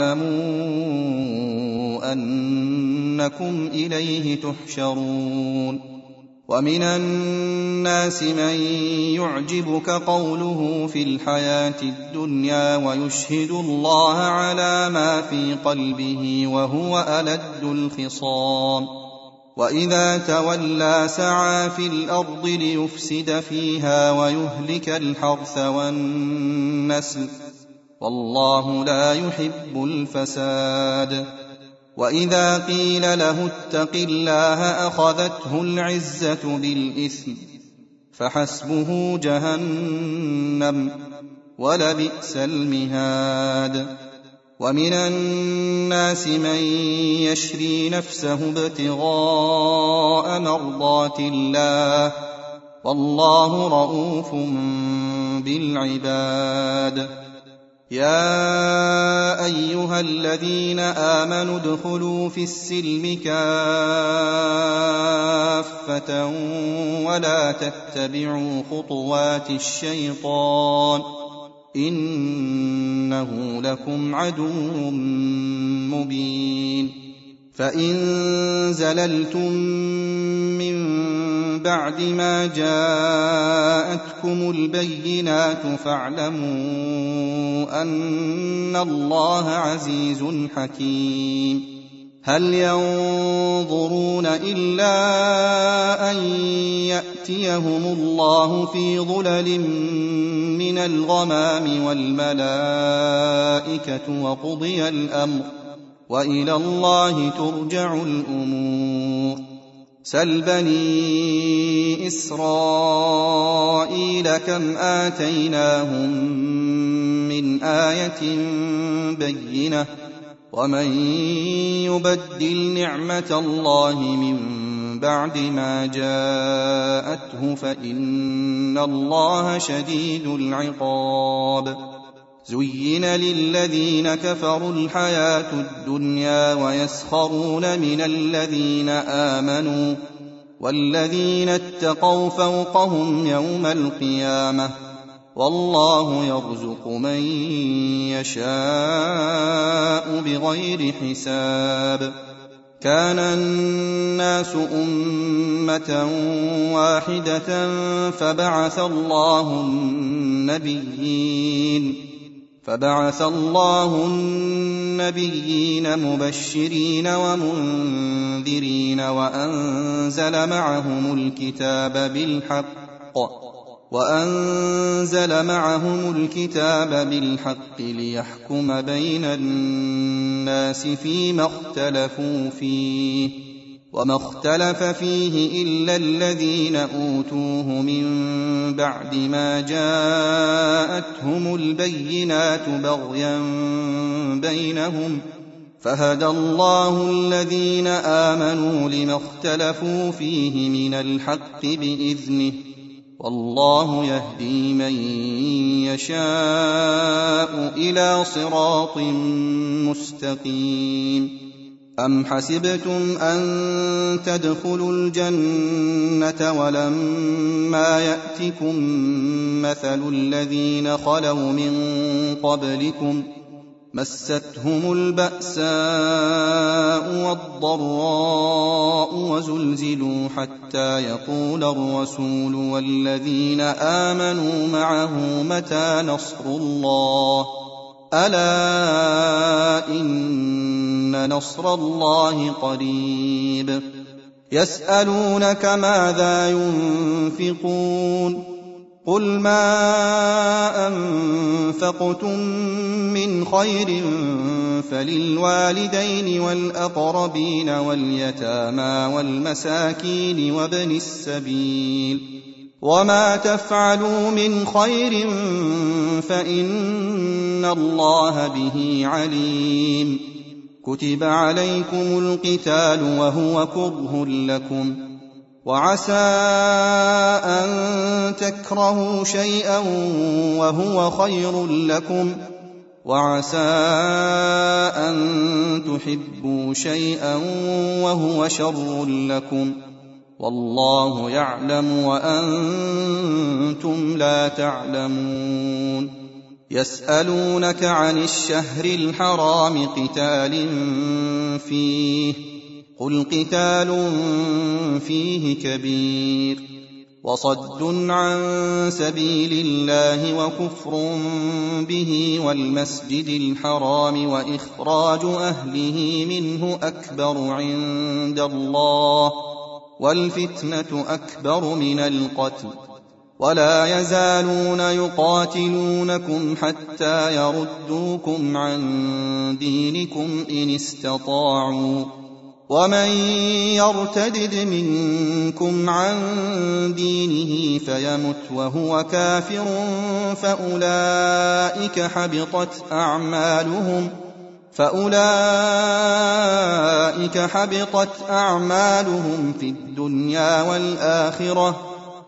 واعلموا أنكم إليه تحشرون. ومن الناس من يعجبك قوله في الحياة الدنيا ويشهد الله على ما في قلبه وهو ألد الخصام، وإذا تولى سعى في الأرض ليفسد فيها ويهلك الحرث والنسل، والله لا يحب الفساد. وإذا قيل له اتق الله أخذته العزة بالإثم، فحسبه جهنم ولبئس المهاد. ومن الناس من يشري نفسه ابتغاء مرضات الله، والله رؤوف بالعباد. يا أيها الذين آمنوا ادخلوا في السلم كافة ولا تتبعوا خطوات الشيطان، إنه لكم عدو مبين. فإن زللتم من بعد ما جاءتكم البينات فاعلموا أن الله عزيز حكيم. هل ينظرون إلا أن يأتيهم الله في ظلل من الغمام والملائكة وقضي الأمر، وإلى الله ترجع الأمور. سل بني إسرائيل كم آتيناهم من آية بينة، ومن يبدل نعمة الله من بعد ما جاءته فإن الله شديد العقاب. زين للذين كفروا الحياة الدنيا ويسخرون من الذين آمنوا، والذين اتقوا فوقهم يوم القيامة، والله يرزق من يشاء بغير حساب. كان الناس أمة واحدة فبعث الله النبيين مبشرين ومنذرين وأنزل معهم الكتاب بالحق ليحكم بين الناس فيما اختلفوا فيه وما اختلف فيه إلا الذين أوتوه من بعد ما جاءتهم البينات بغيا بينهم فهدى الله الذين آمنوا لما اختلفوا فيه من الحق بإذنه والله يهدي من يشاء إلى صراط مستقيم. أم حسبتم أن تدخلوا الجنة ولما يأتكم مثل الذين خلوا من قبلكم مستهم البأساء والضراء وزلزلوا حتى يقول الرسول والذين آمنوا معه متى نصر الله ألا إن نصر الله قريب. يسألونك ماذا ينفقون قل ما أنفقتم من خير فللوالدين والأقربين واليتامى والمساكين وابن السبيل وما تفعلوا من خير فإن الله به عليم. كتب عليكم القتال وهو كره لكم وعسى أن تكرهوا شيئا وهو خير لكم وعسى أن تحبوا شيئا وهو شر لكم والله يعلم وأنتم لا تعلمون. يسألونك عن الشهر الحرام قتال فيه قل قتال فيه كبير وصد عن سبيل الله وكفر به والمسجد الحرام وإخراج أهله منه أكبر عند الله والفتنة أكبر من القتل ولا يزالون يقاتلونكم حتى يردوكم عن دينكم إن استطاعوا ومن يرتدد منكم عن دينه فيمت وهو كافر فأولئك حبطت أعمالهم في الدنيا والآخرة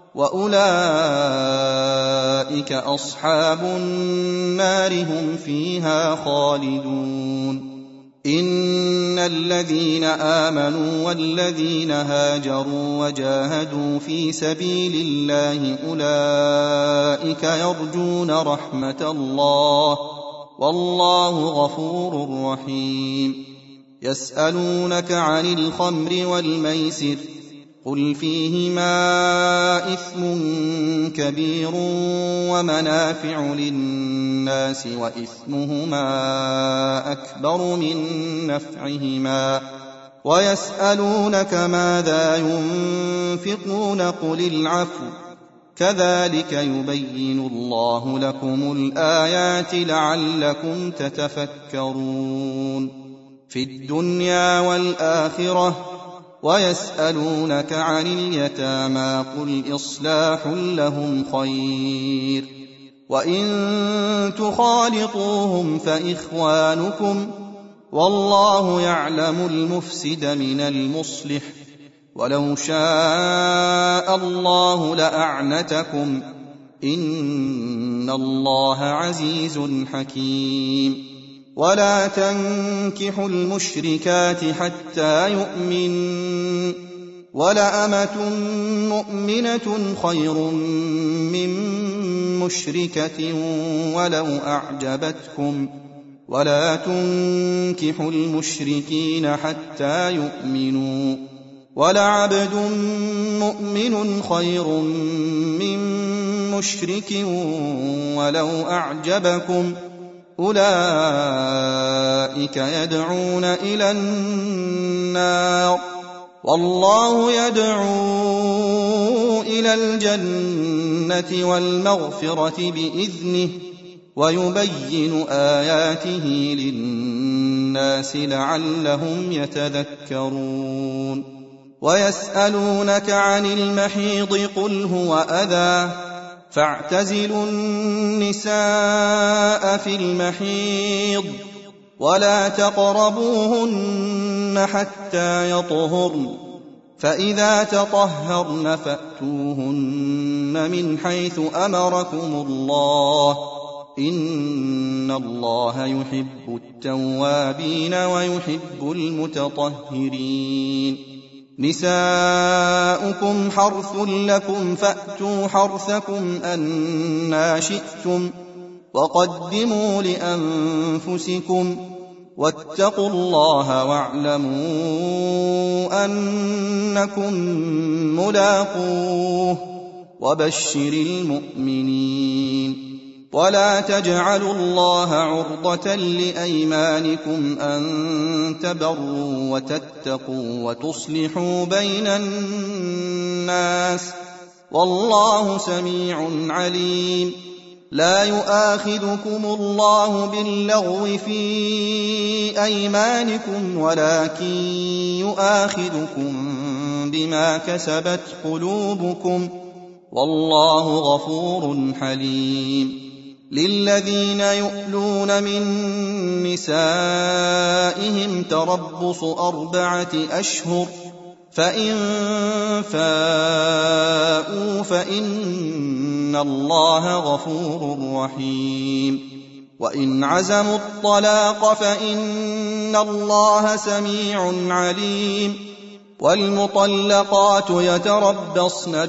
وأولئك أصحاب النار هم فيها خالدون. إن الذين آمنوا والذين هاجروا وجاهدوا في سبيل الله أولئك يرجون رحمة الله والله غفور رحيم. يسألونك عن الخمر والميسر قل فيهما إثم كبير ومنافع للناس وإثمهما أكبر من نفعهما ويسألونك ماذا ينفقون قل العفو كذلك يبين الله لكم الآيات لعلكم تتفكرون في الدنيا والآخرة. ويسألونك عن اليتامى قل إصلاح لهم خير وإن تخالطوهم فإخوانكم والله يعلم المفسد من المصلح ولو شاء الله لأعنتكم إن الله عزيز حكيم. ولا تنكحوا المشركات حتى يؤمنوا ولأمة مؤمنة خير من مشركة ولو أعجبتكم ولا تنكحوا المشركين حتى يؤمنوا ولعبد مؤمن خير من مشرك ولو أعجبكم أولئك يدعون إلى النار والله يدعو إلى الجنة والمغفرة بإذنه ويبين آياته للناس لعلهم يتذكرون ويسألونك عن المحيض قل هو أذى فاعتزلوا النساء في المحيض ولا تقربوهن حتى يطهرن فإذا تطهرن فأتوهن من حيث أمركم الله إن الله يحب التوابين ويحب المتطهرين نساؤكم حرث لكم فأتوا حرثكم أنى شئتم وقدموا لأنفسكم واتقوا الله واعلموا أنكم ملاقوه وبشر المؤمنين ولا تجعلوا الله عرضة لأيمانكم أن تبروا وتتقوا وتصلحوا بين الناس والله سميع عليم لا يؤاخذكم الله باللغو في أيمانكم ولكن يؤاخذكم بما كسبت قلوبكم والله غفور حليم للذين يؤلون من نسائهم تربص 4 أشهر فإن فاءوا فإن الله غفور رحيم وإن عزموا الطلاق فإن الله سميع عليم والمطلقات يتربصن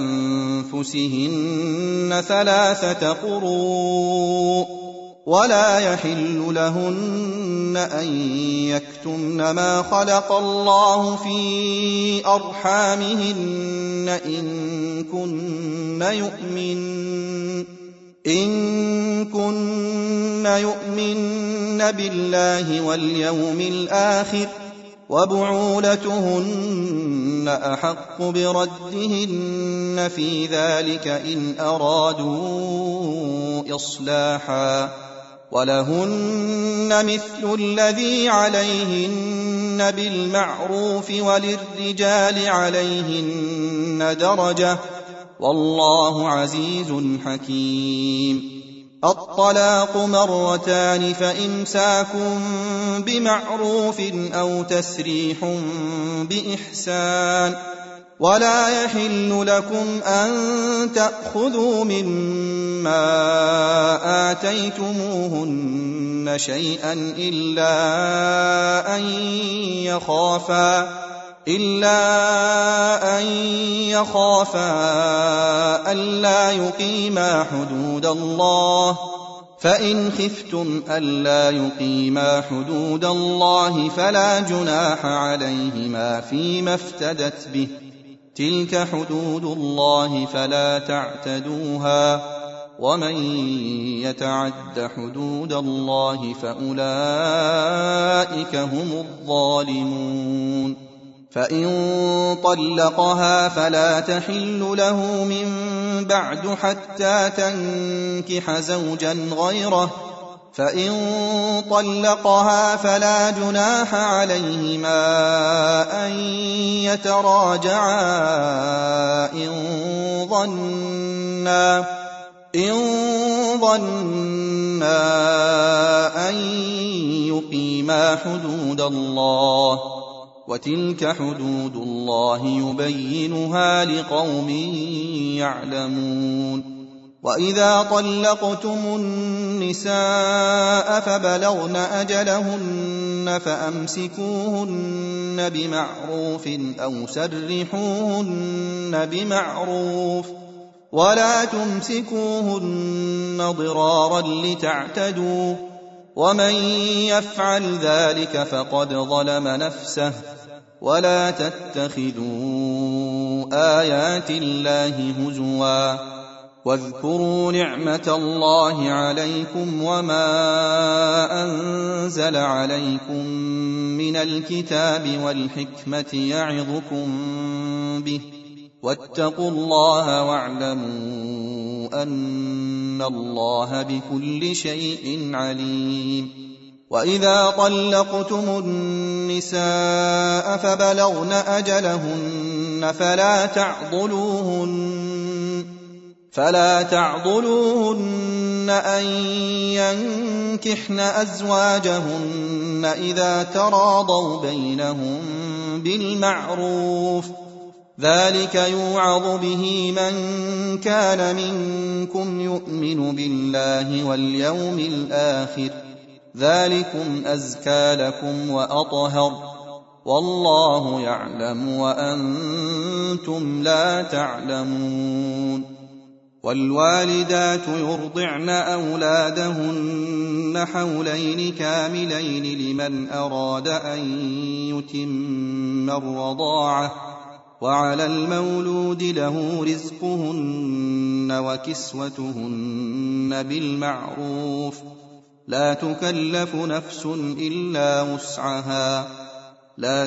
بأنفسهن 3 قروء ولا يحل لهن أن يكتمن ما خلق الله في أرحامهن إن كن يؤمن بالله واليوم الآخر وبعولتهن أحق بردهن في ذلك إن أرادوا إصلاحا ولهن مثل الذي عليهن بالمعروف وللرجال عليهن درجة والله عزيز حكيم الطلاق 2 فإمساك بمعروف أو تسريح بإحسان ولا يحل لكم أن تأخذوا مما آتيتموهن شيئا إلا أن يخافا ألا يقيما حدود الله فإن خفتم ألا يقيما حدود الله فلا جناح عليهما فيما افتدت به تلك حدود الله فلا تعتدوها ومن يتعد حدود الله فأولئك هم الظالمون فإن طلقها فلا تحل له من بعد حتى تنكح زوجا غيره فإن طلقها فلا جناح عليهما أن يتراجعا إن ظنا أن يقيما حدود الله وتلك حدود الله يبينها لقوم يعلمون وإذا طلقتم النساء فبلغن أجلهن فأمسكوهن بمعروف أو سرحوهن بمعروف ولا تمسكوهن ضرارا لتعتدوا ومن يفعل ذلك فقد ظلم نفسه. ولا تتخذوا آيات الله هزوا واذكروا نعمة الله عليكم وما أنزل عليكم من الكتاب والحكمة يعظكم به، واتقوا الله واعلموا أن الله بكل شيء عليم. وإذا طلقتم النساء فبلغن أجلهن فلا تعضلوهن أن ينكحن أزواجهن إذا تراضوا بينهم بالمعروف، ذلك يوعظ به من كان منكم يؤمن بالله واليوم الآخر، ذلكم أزكى لكم وأطهر، والله يعلم وأنتم لا تعلمون. والوالدات يرضعن أولادهن حولين كاملين لمن أراد أن يتم الرضاعة، وعلى المولود له رزقهن وكسوتهن بالمعروف، لا تكلف نفس إلا وسعها، لا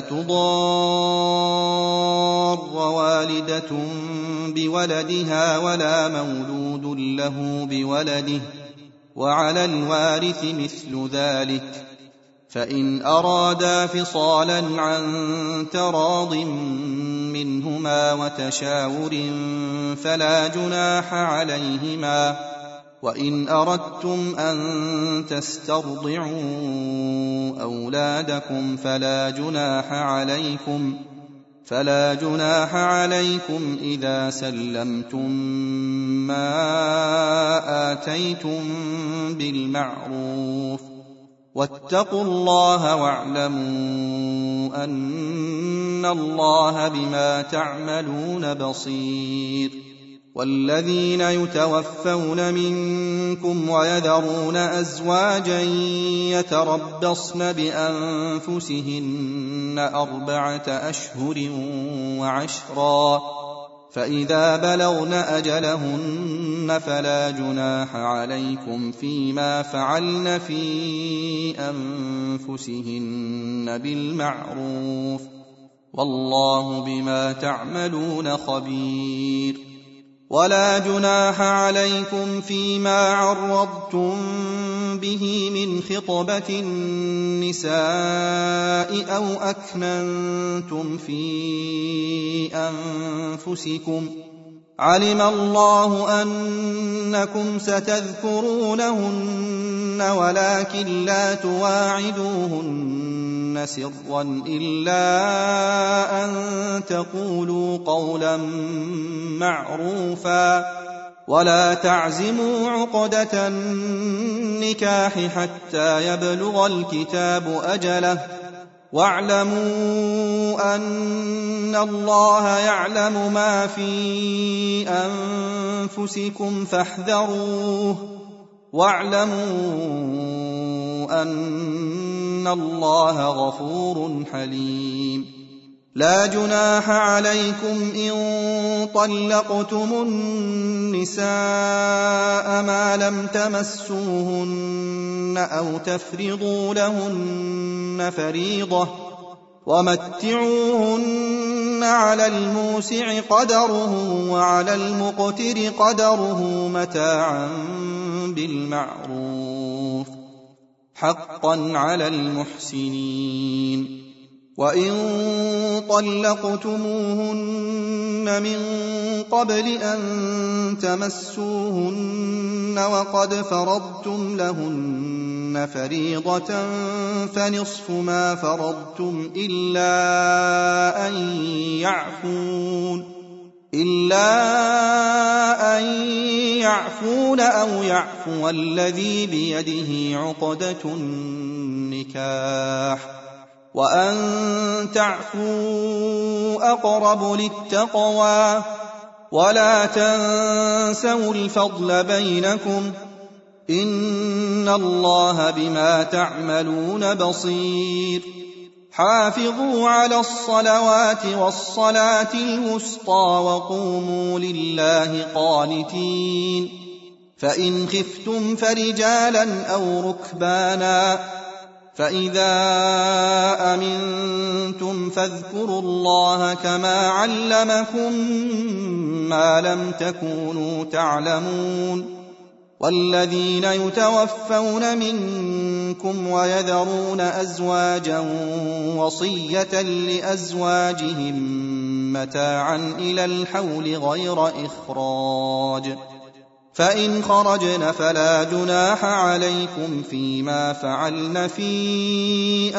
تضار والدة بولدها ولا مولود له بولده، وعلى الوارث مثل ذلك، فإن أرادا فصالا عن تراض منهما وتشاور فلا جناح عليهما. وإن أردتم أن تسترضعوا أولادكم فلا جناح عليكم إذا سلمتم ما آتيتم بالمعروف، واتقوا الله واعلموا أن الله بما تعملون بصير. والذين يتوفون منكم ويذرون أزواجا يتربصن بأنفسهن 4 أشهر وعشرا، فإذا بلغن أجلهن فلا جناح عليكم فيما فعلن في أنفسهن بالمعروف، والله بما تعملون خبير. ولا جناح عليكم فيما عرضتم به من خطبة النساء أو أكننتم في أنفسكم، علم الله أنكم ستذكرونهن ولكن لا تواعدوهن سرا إلا أن تقولوا قولا معروفا، ولا تعزموا عقدة النكاح حتى يبلغ الكتاب أجله، واعلموا أن الله يعلم ما في أنفسكم فاحذروه، واعلموا أن الله غفور حليم. لا جناح عليكم إن طلقتم النساء ما لم تمسوهن أو تفرضوا لهن فريضة، ومتعوهن على الموسع قدره وعلى المقتر قدره متاعا بالمعروف، حقا على المحسنين. وإن طلقتموهن من قبل أن تمسوهن وقد فرضتم لهن فريضة فنصف ما فرضتم إلا أن يعفون أو يعفو الذي بيده عقدة النكاح، وأن تعفوا أقرب للتقوى، ولا تنسوا الفضل بينكم، إن الله بما تعملون بصير حافظوا على الصلوات والصلاة الوسطى وقوموا لله قانتين فإن خفتم فرجالا أو ركبانا فإذا أمنتم فاذكروا الله كما علمكم ما لم تكونوا تعلمون والذين يتوفون منكم ويذرون أزواجا وصية لأزواجهم متاعا إلى الحول غير إخراج فإن خرجن فلا جناح عليكم فيما فعلن في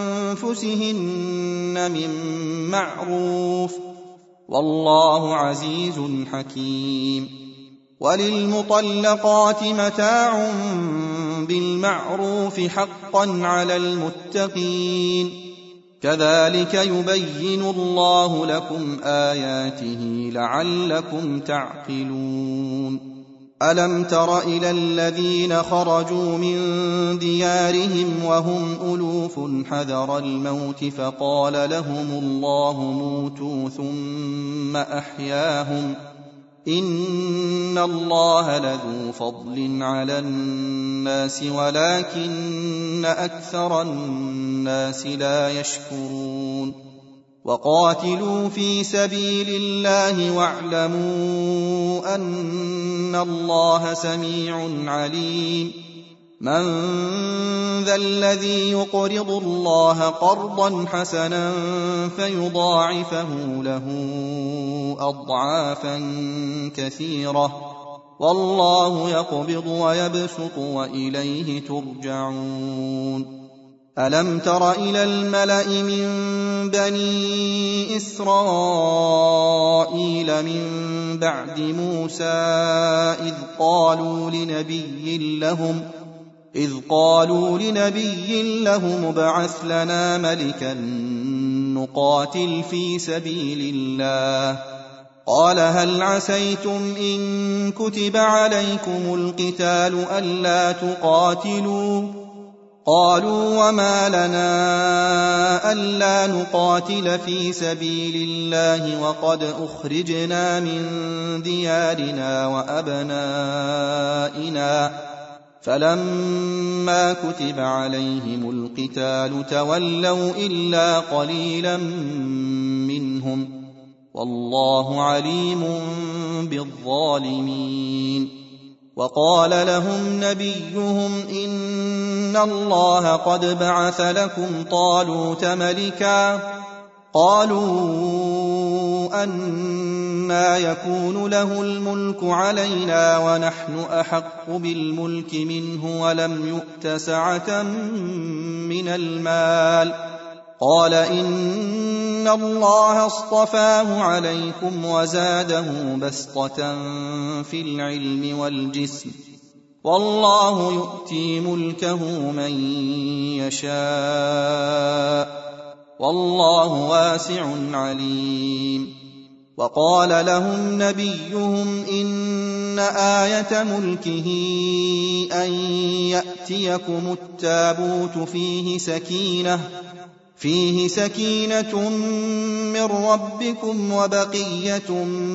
أنفسهن من معروف والله عزيز حكيم وللمطلقات متاع بالمعروف حقا على المتقين كذلك يبين الله لكم آياته لعلكم تعقلون ألم تر إلى الذين خرجوا من ديارهم وهم ألوف حذر الموت فقال لهم الله موتوا ثم أحياهم إن الله لذو فضل على الناس ولكن أكثر الناس لا يشكرون وقاتلوا في سبيل الله واعلموا أن الله سميع عليم من ذا الذي يقرض الله قرضا حسنا فيضاعفه له أضعافا كثيرة والله يقبض ويبسط وإليه ترجعون ألم تر إلى الملأ من بني إسرائيل من بعد موسى إذ قالوا لنبي لهم ابعث لنا ملكا نقاتل في سبيل الله قال هل عسيتم إن كتب عليكم القتال ألا تقاتلوا قالوا وما لنا ألا نقاتل في سبيل الله وقد أخرجنا من ديارنا وأبنائنا فلما كتب عليهم القتال تولوا إلا قليلا منهم والله عليم بالظالمين وقال لهم نبيهم إن الله قد بعث لكم طالوت ملكا قالوا أنى يكون له الملك علينا ونحن أحق بالملك منه ولم يؤت سعة من المال قال إن الله اصطفاه عليكم وزاده بسطة في العلم والجسم والله يؤتي ملكه من يشاء والله واسع عليم وقال لهم نبيهم إن آية ملكه أن يأتيكم التابوت فيه سكينة من ربكم وبقية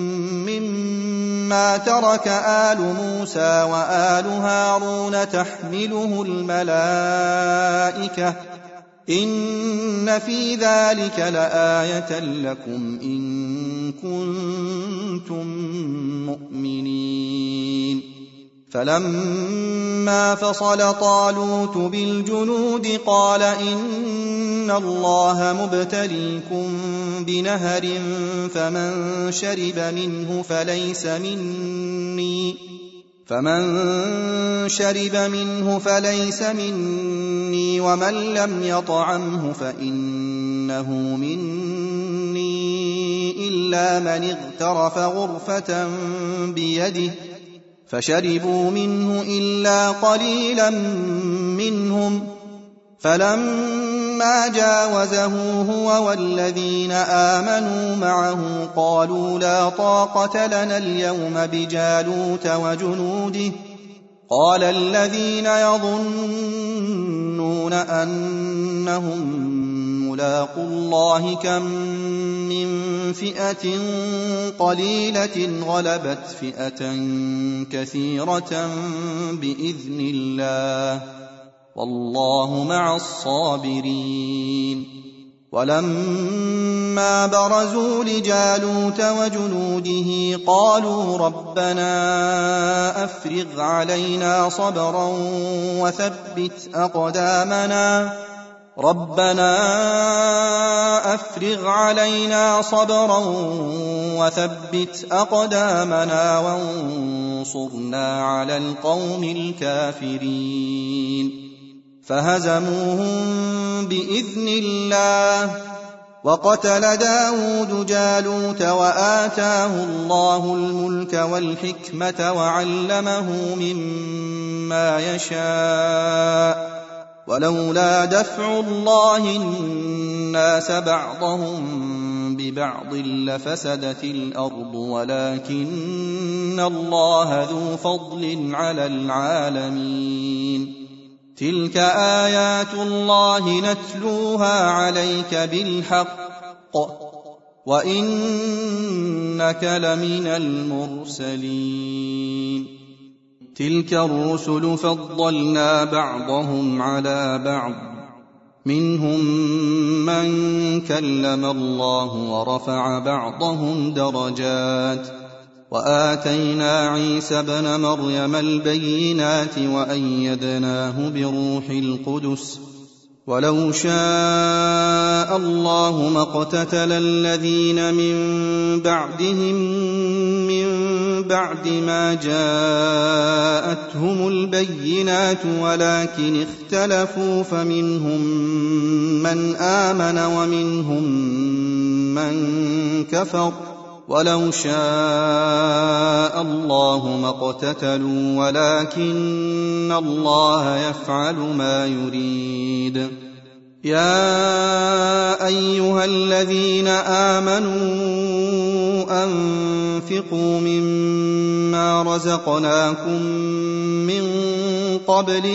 مما ترك آل موسى وآل هارون تحمله الملائكة إن في ذلك لآية لكم إن كنتم مؤمنين فلما فصل طالوت بالجنود قال إن الله مبتليكم بنهر فمن شرب منه فليس مني ومن لم يطعمه فإنه مني إلا من اغترف غرفة بيده فشربوا منه إلا قليلا منهم فلما جاوزه هو والذين آمنوا معه قالوا لا طاقة لنا اليوم بجالوت وجنوده قال الذين يظنون أنهم ملاقو الله كم من فئة قليلة غلبت فئة كثيرة بإذن الله والله مع الصابرين. ولما برزوا لجالوت وجنوده قالوا ربنا أفرغ علينا صبرا وثبت أقدامنا وانصرنا على القوم الكافرين. فهزموهم بإذن الله وقتل داود جالوت وآتاه الله الملك والحكمة وعلمه مما يشاء ولولا دفع الله الناس بعضهم ببعض لفسدت الأرض ولكن الله ذو فضل على العالمين. تلك آيات الله نتلوها عليك بالحق وإنك لمن المرسلين. تلك الرسل فضلنا بعضهم على بعض منهم من كلم الله ورفع بعضهم درجات وآتينا عيسى ابن مريم البينات وأيدناه بروح القدس ولو شاء الله ما اقتتل الذين من بعدهم من بعد ما جاءتهم البينات ولكن اختلفوا فمنهم من آمن ومنهم من كفر ولو شاء الله ما اقتتلوا ولكن الله يفعل ما يريد. يا أيها الذين آمنوا أنفقوا مما رزقناكم من قبل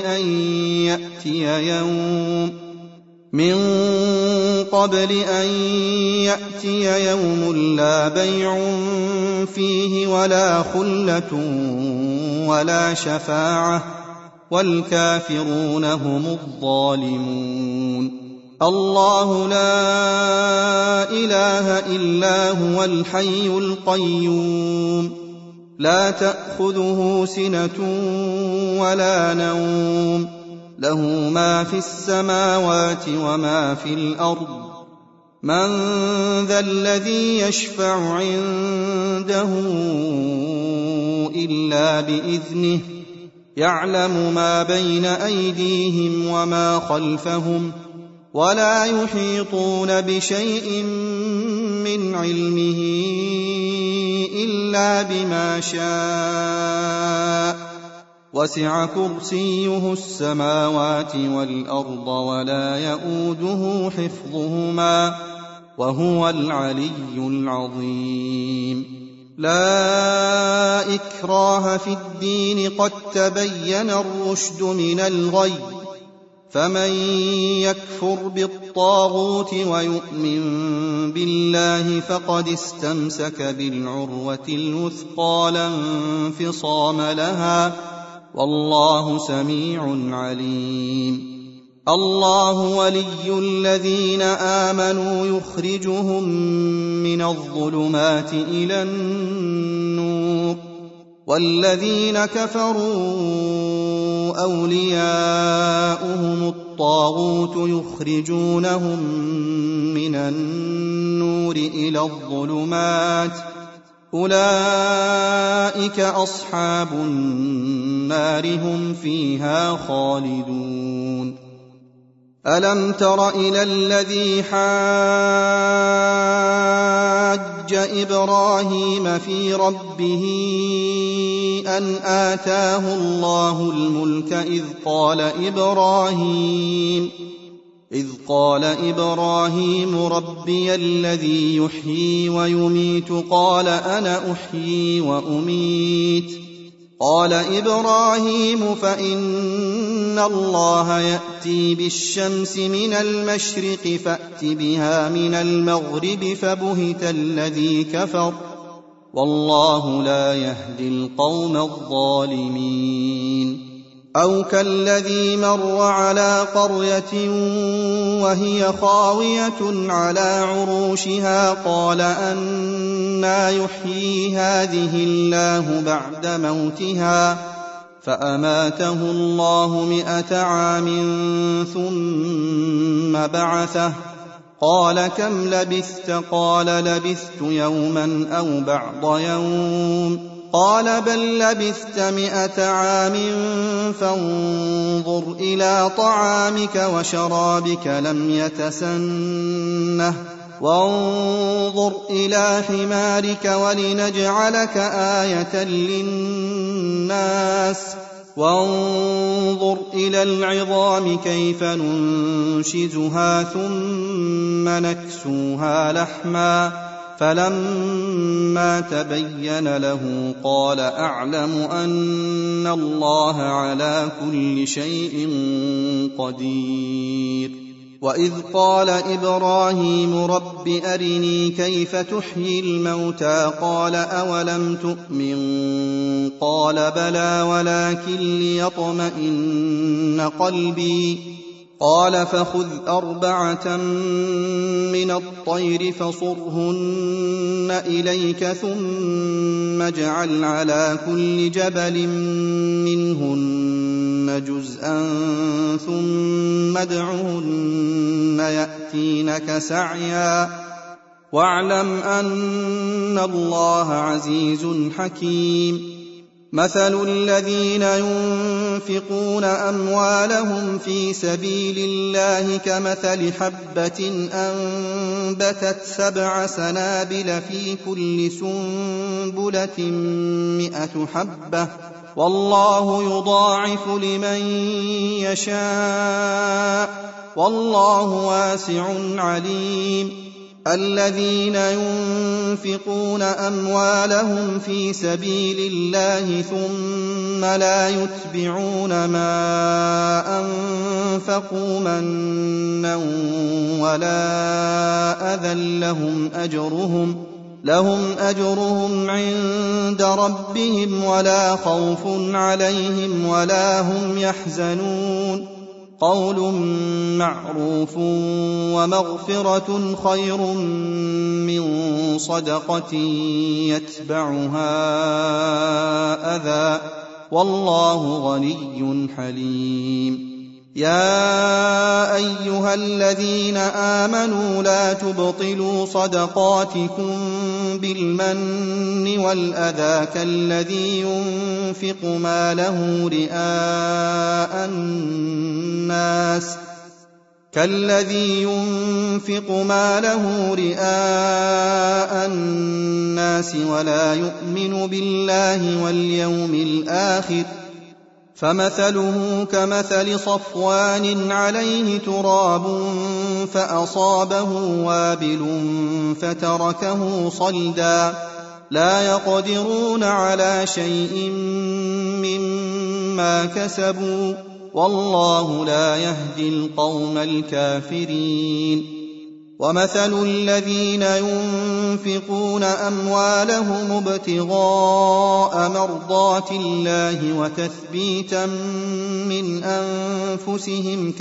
أن يأتي يوم لا بيع فيه ولا خلة ولا شفاعة والكافرون هم الظالمون. الله لا إله إلا هو الحي القيوم لا تأخذه سنة ولا نوم له ما في السماوات وما في الأرض من ذا الذي يشفع عنده إلا بإذنه يعلم ما بين أيديهم وما خلفهم ولا يحيطون بشيء من علمه إلا بما شاء وسع كرسيه السماوات والأرض ولا يئوده حفظهما وهو العلي العظيم. لا إكراه في الدين قد تبين الرشد من الغي فمن يكفر بالطاغوت ويؤمن بالله فقد استمسك بالعروة الوثقى لا انفصام لها والله سميع عليم. الله ولي الذين آمنوا يخرجهم من الظلمات إلى النور والذين كفروا أولياؤهم الطاغوت يخرجونهم من النور إلى الظلمات أولئك أصحاب النار هم فيها خالدون. ألم تر إلى الذي حاج إبراهيم في ربه أن آتاه الله الملك إذ قال إبراهيم ربي الذي يحيي ويميت قال أنا أحيي وأميت قال إبراهيم فإن الله يأتي بالشمس من المشرق فأت بها من المغرب فبهت الذي كفر والله لا يهدي القوم الظالمين أو كالذي مر على قرية وهي خاوية على عروشها قال أنى يحيي هذه الله بعد موتها فأماته الله 100 عام ثم بعثه قال كم لبثت قال لبثت يوما أو بعض يوم قال بل لبثت 100 عام فانظر إلى طعامك وشرابك لم يتسنه وانظر إلى حمارك ولنجعلك آية للناس وانظر إلى العظام كيف ننشزها ثم نكسوها لحما فلما تبين له قال أعلم أن الله على كل شيء قدير وإذ قال إبراهيم رب أرني كيف تحيي الموتى قال أولم تؤمن قال بلى ولكن ليطمئن قلبي قال فخذ 4 من الطير فصرهن إليك ثم اجعل على كل جبل منهن جزءا ثم ادعهن يأتينك سعيا واعلم أن الله عزيز حكيم مثل الذين ينفقون أموالهم في سبيل الله كمثل حبة أنبتت 7 سنابل في كل سنبلة 100 حبة والله يضاعف لمن يشاء والله واسع عليم الذين ينفقون أموالهم في سبيل الله ثم لا يتبعون ما أنفقوا منا ولا أذى لهم أجرهم عند ربهم ولا خوف عليهم ولا هم يحزنون قول معروف ومغفرة خير من صدقة يتبعها أذى والله غني حليم يا أيها الذين آمنوا لا تبطلوا صدقاتكم بالمن والأذى كالذي ينفق ماله رئاء الناس ولا يؤمن بالله واليوم الآخر فمثله كمثل صفوان عليه تراب فأصابه وابل فتركه صلدا لا يقدرون على شيء مما كسبوا والله لا يهدي القوم الكافرين ومثل الذين ينفقون أموالهم ابتغاء مرضات الله وتثبيتا من أنفسهم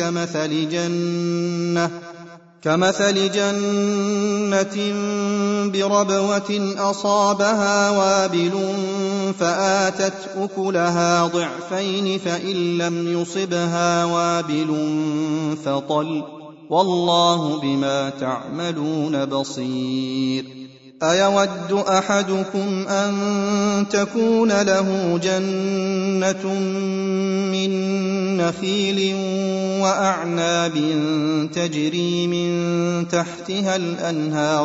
كمثل جنة بربوة أصابها وابل فآتت أكلها ضعفين فإن لم يصبها وابل فطل والله بما تعملون بصير أيود أحدكم أن تكون له جنة من نخيل وأعناب تجري من تحتها الأنهار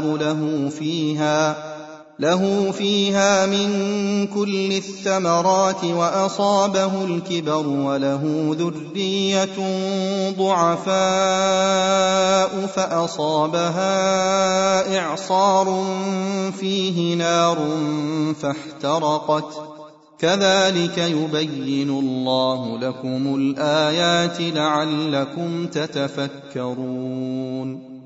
له فيها من كل الثمرات وأصابه الكبر وله ذرية ضعفاء فأصابها إعصار فيه نار كذلك يبين الله لكم الآيات لعلكم تتفكرون.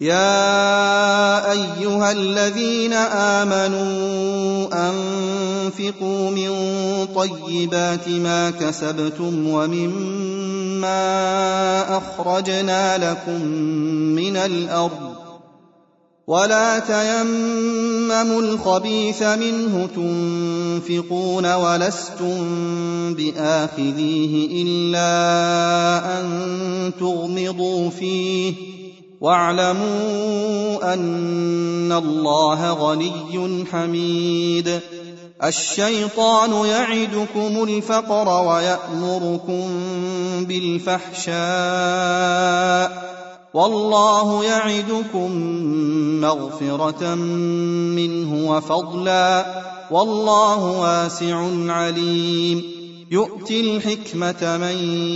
يا أيها الذين آمنوا أنفقوا من طيبات ما كسبتم ومما أخرجنا لكم من الأرض ولا تيمموا الخبيث منه تنفقون ولستم بآخذيه إلا أن تغمضوا فيه واعلموا أن الله غني حميد. الشيطان يعدكم الفقر ويأمركم بالفحشاء والله يعدكم مغفرة منه وفضلا والله واسع عليم. يؤتي الحكمة من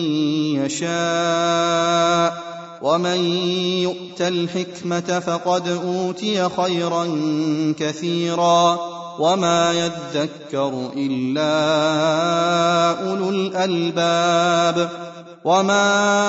يشاء ومن يؤت الحكمة فقد أوتي خيرا كثيرا وما يذكر إلا أولو الألباب. وما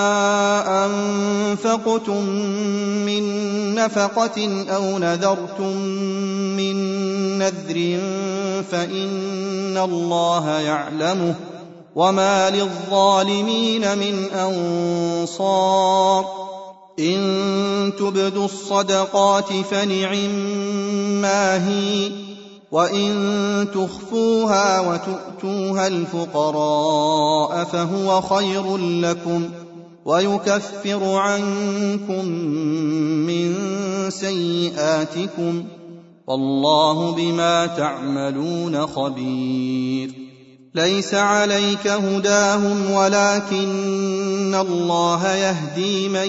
أنفقتم من نفقة أو نذرتم من نذر فإن الله يعلمه وما للظالمين من أنصار. إن تبدوا الصدقات فنعما هي وإن تخفوها وتؤتوها الفقراء فهو خير لكم ويكفر عنكم من سيئاتكم والله بما تعملون خبير. ليس عليك هداهم ولكن الله يهدي من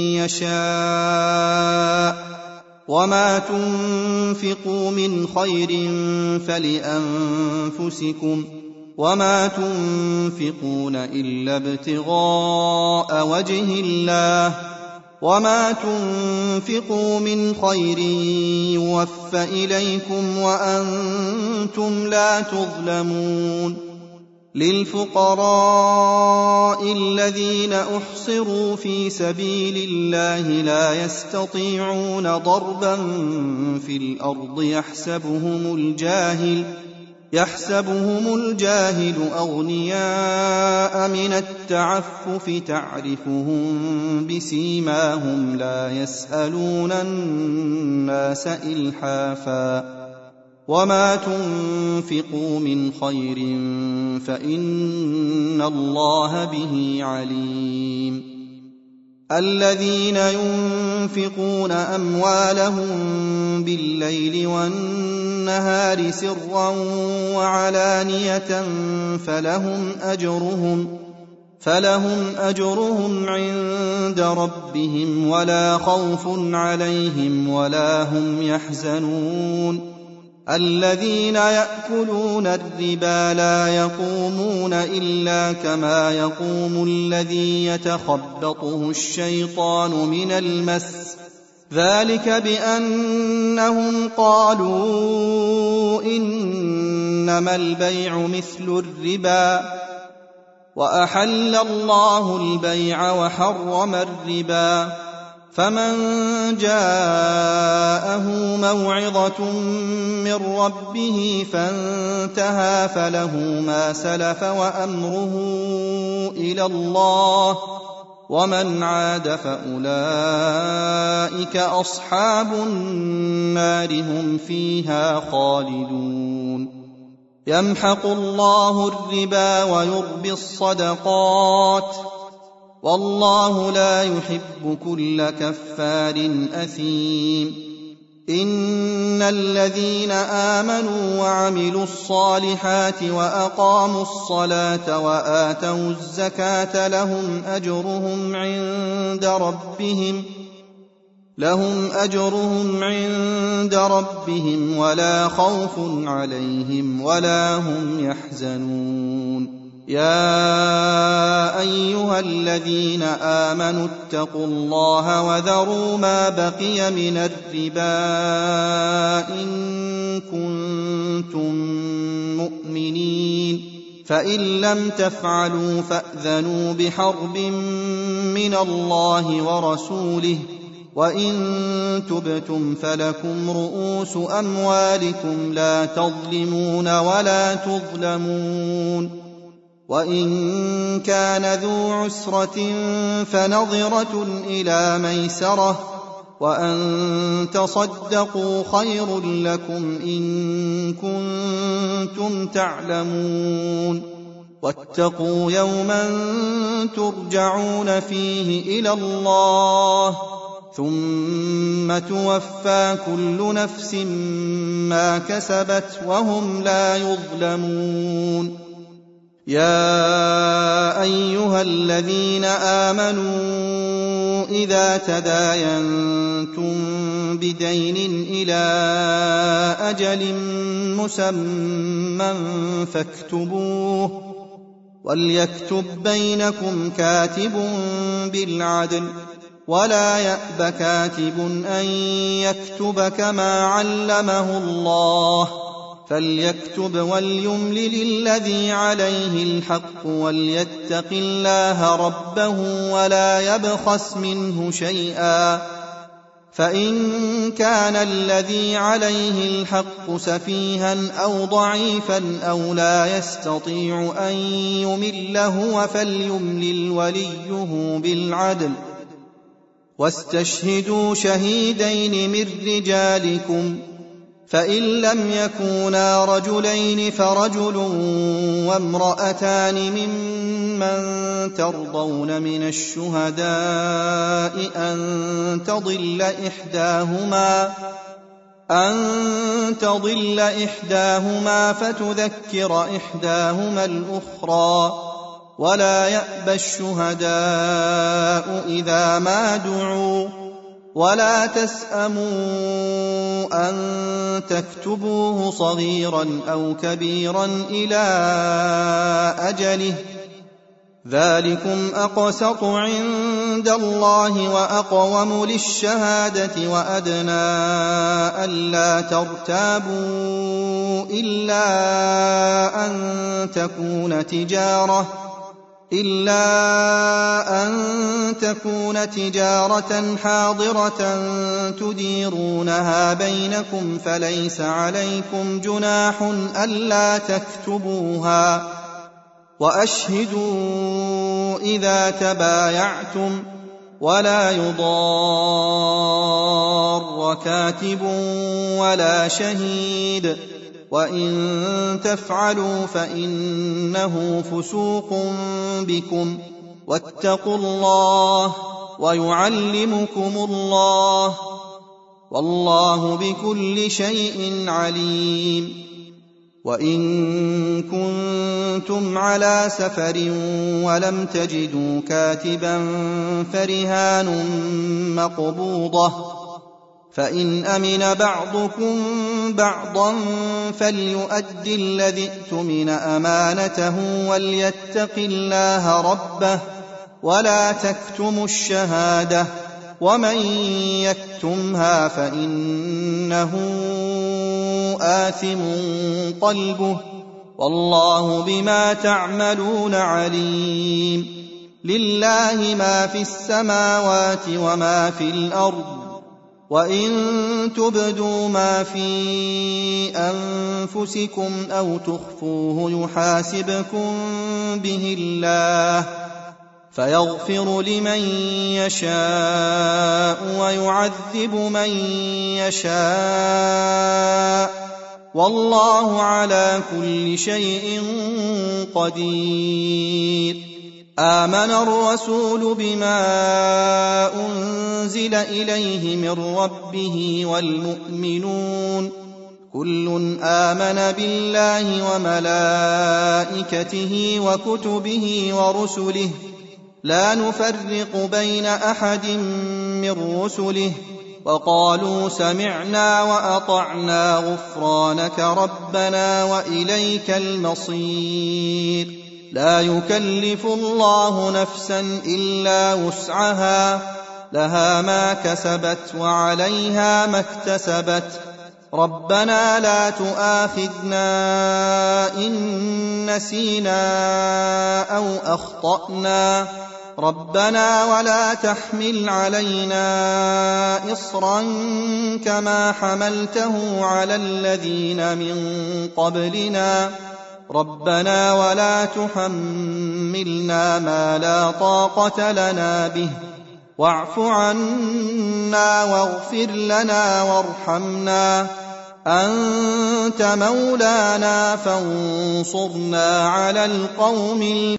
يشاء وما تنفقوا من خير فلأنفسكم وما تنفقون إلا ابتغاء وجه الله وما تنفقوا من خير يوفى إليكم وأنتم لا تظلمون. للفقراء الذين أحصروا في سبيل الله لا يستطيعون ضربا في الأرض يحسبهم الجاهل أغنياء من التعفف تعرفهم بسيماهم لا يسألون الناس إلحافا وما تنفقوا من خير فإن الله به عليم. الذين ينفقون أموالهم بالليل والنهار سرا وعلانية فلهم أجرهم عند ربهم ولا خوف عليهم ولا هم يحزنون. الذين يأكلون الربا لا يقومون إلا كما يقوم الذي يتخبطه الشيطان من المس ذلك بأنهم قالوا إنما البيع مثل الربا وأحل الله البيع وحرم الربا. فمن جاءه موعظة من ربه فانتهى فله ما سلف وأمره إلى الله ومن عاد فأولئك أصحاب النار هم فيها خالدون. يمحق الله الربا ويربي الصدقات والله لا يحب كل كفار أثيم. إن الذين آمنوا وعملوا الصالحات وأقاموا الصلاة وآتوا الزكاة لهم أجرهم عند ربهم ولا خوف عليهم ولا هم يحزنون. يا أيها الذين آمنوا اتقوا الله وذروا ما بقي من الربا إن كنتم مؤمنين فإن لم تفعلوا فأذنوا بحرب من الله ورسوله وإن تبتم فلكم رؤوس أموالكم لا تظلمون ولا تظلمون وإن كان ذو عسرة فنظرة إلى ميسرة وأن تصدقوا خير لكم إن كنتم تعلمون واتقوا يوما ترجعون فيه إلى الله ثم توفى كل نفس ما كسبت وهم لا يظلمون يا أيها الذين آمنوا إذا تداينتم بدين إلى أجل مسمى فاكتبوه وليكتب بينكم كاتب بالعدل ولا يأب كاتب أن يكتب كما علمه الله فليكتب وليملل الذي عليه الحق وليتق الله ربه ولا يبخس منه شيئا فإن كان الذي عليه الحق سفيها أو ضعيفا أو لا يستطيع أن يمل هو فليملل وليه بالعدل واستشهدوا شهيدين من رجالكم فإن لم يكونا رجلين فرجل وامرأتان ممن ترضون من الشهداء أن تضل إحداهما فتذكر إحداهما الأخرى ولا يأبى الشهداء إذا ما دعوا ولا تسأموا أن تكتبوه صغيرا أو كبيرا إلى أجله ذلكم أقسط عند الله وأقوم للشهادة وأدنى ألا ترتابوا إلا أن تكون تجارة حاضرة تديرونها بينكم فليس عليكم جناح ألا تكتبوها وأشهدوا إذا تبايعتم ولا يضار كاتب ولا شهيد وإن تفعلوا فإنه فسوق بكم واتقوا الله ويعلمكم الله والله بكل شيء عليم وإن كنتم على سفر ولم تجدوا كاتبا فرهان مقبوضة فإن أمن بعضكم بعضا فليؤد الذي اؤتمن أمانته وليتق الله ربه ولا تكتموا الشهادة ومن يكتمها فإنه آثم قلبه والله بما تعملون عليم لله ما في السماوات وما في الأرض وإن تبدوا ما في أنفسكم أو تخفوه يحاسبكم به الله فيغفر لمن يشاء ويعذب من يشاء والله على كل شيء قدير آمن الرسول بما أنزل إليه من ربه والمؤمنون كل آمن بالله وملائكته وكتبه ورسله لا نفرق بين أحد من رسله وقالوا سمعنا وأطعنا غفرانك ربنا وإليك المصير لا يكلف الله نفسا إلا وسعها، لها ما كسبت وعليها ما اكتسبت. ربنا لا تؤاخذنا إن نسينا أو أخطأنا، ربنا ولا تحمل علينا إصرا كما حملته على الذين من قبلنا، ربنا ولا تحملنا ما لا طاقة لنا به، واعف عنا واغفر لنا وارحمنا، أنت مولانا فانصرنا على القوم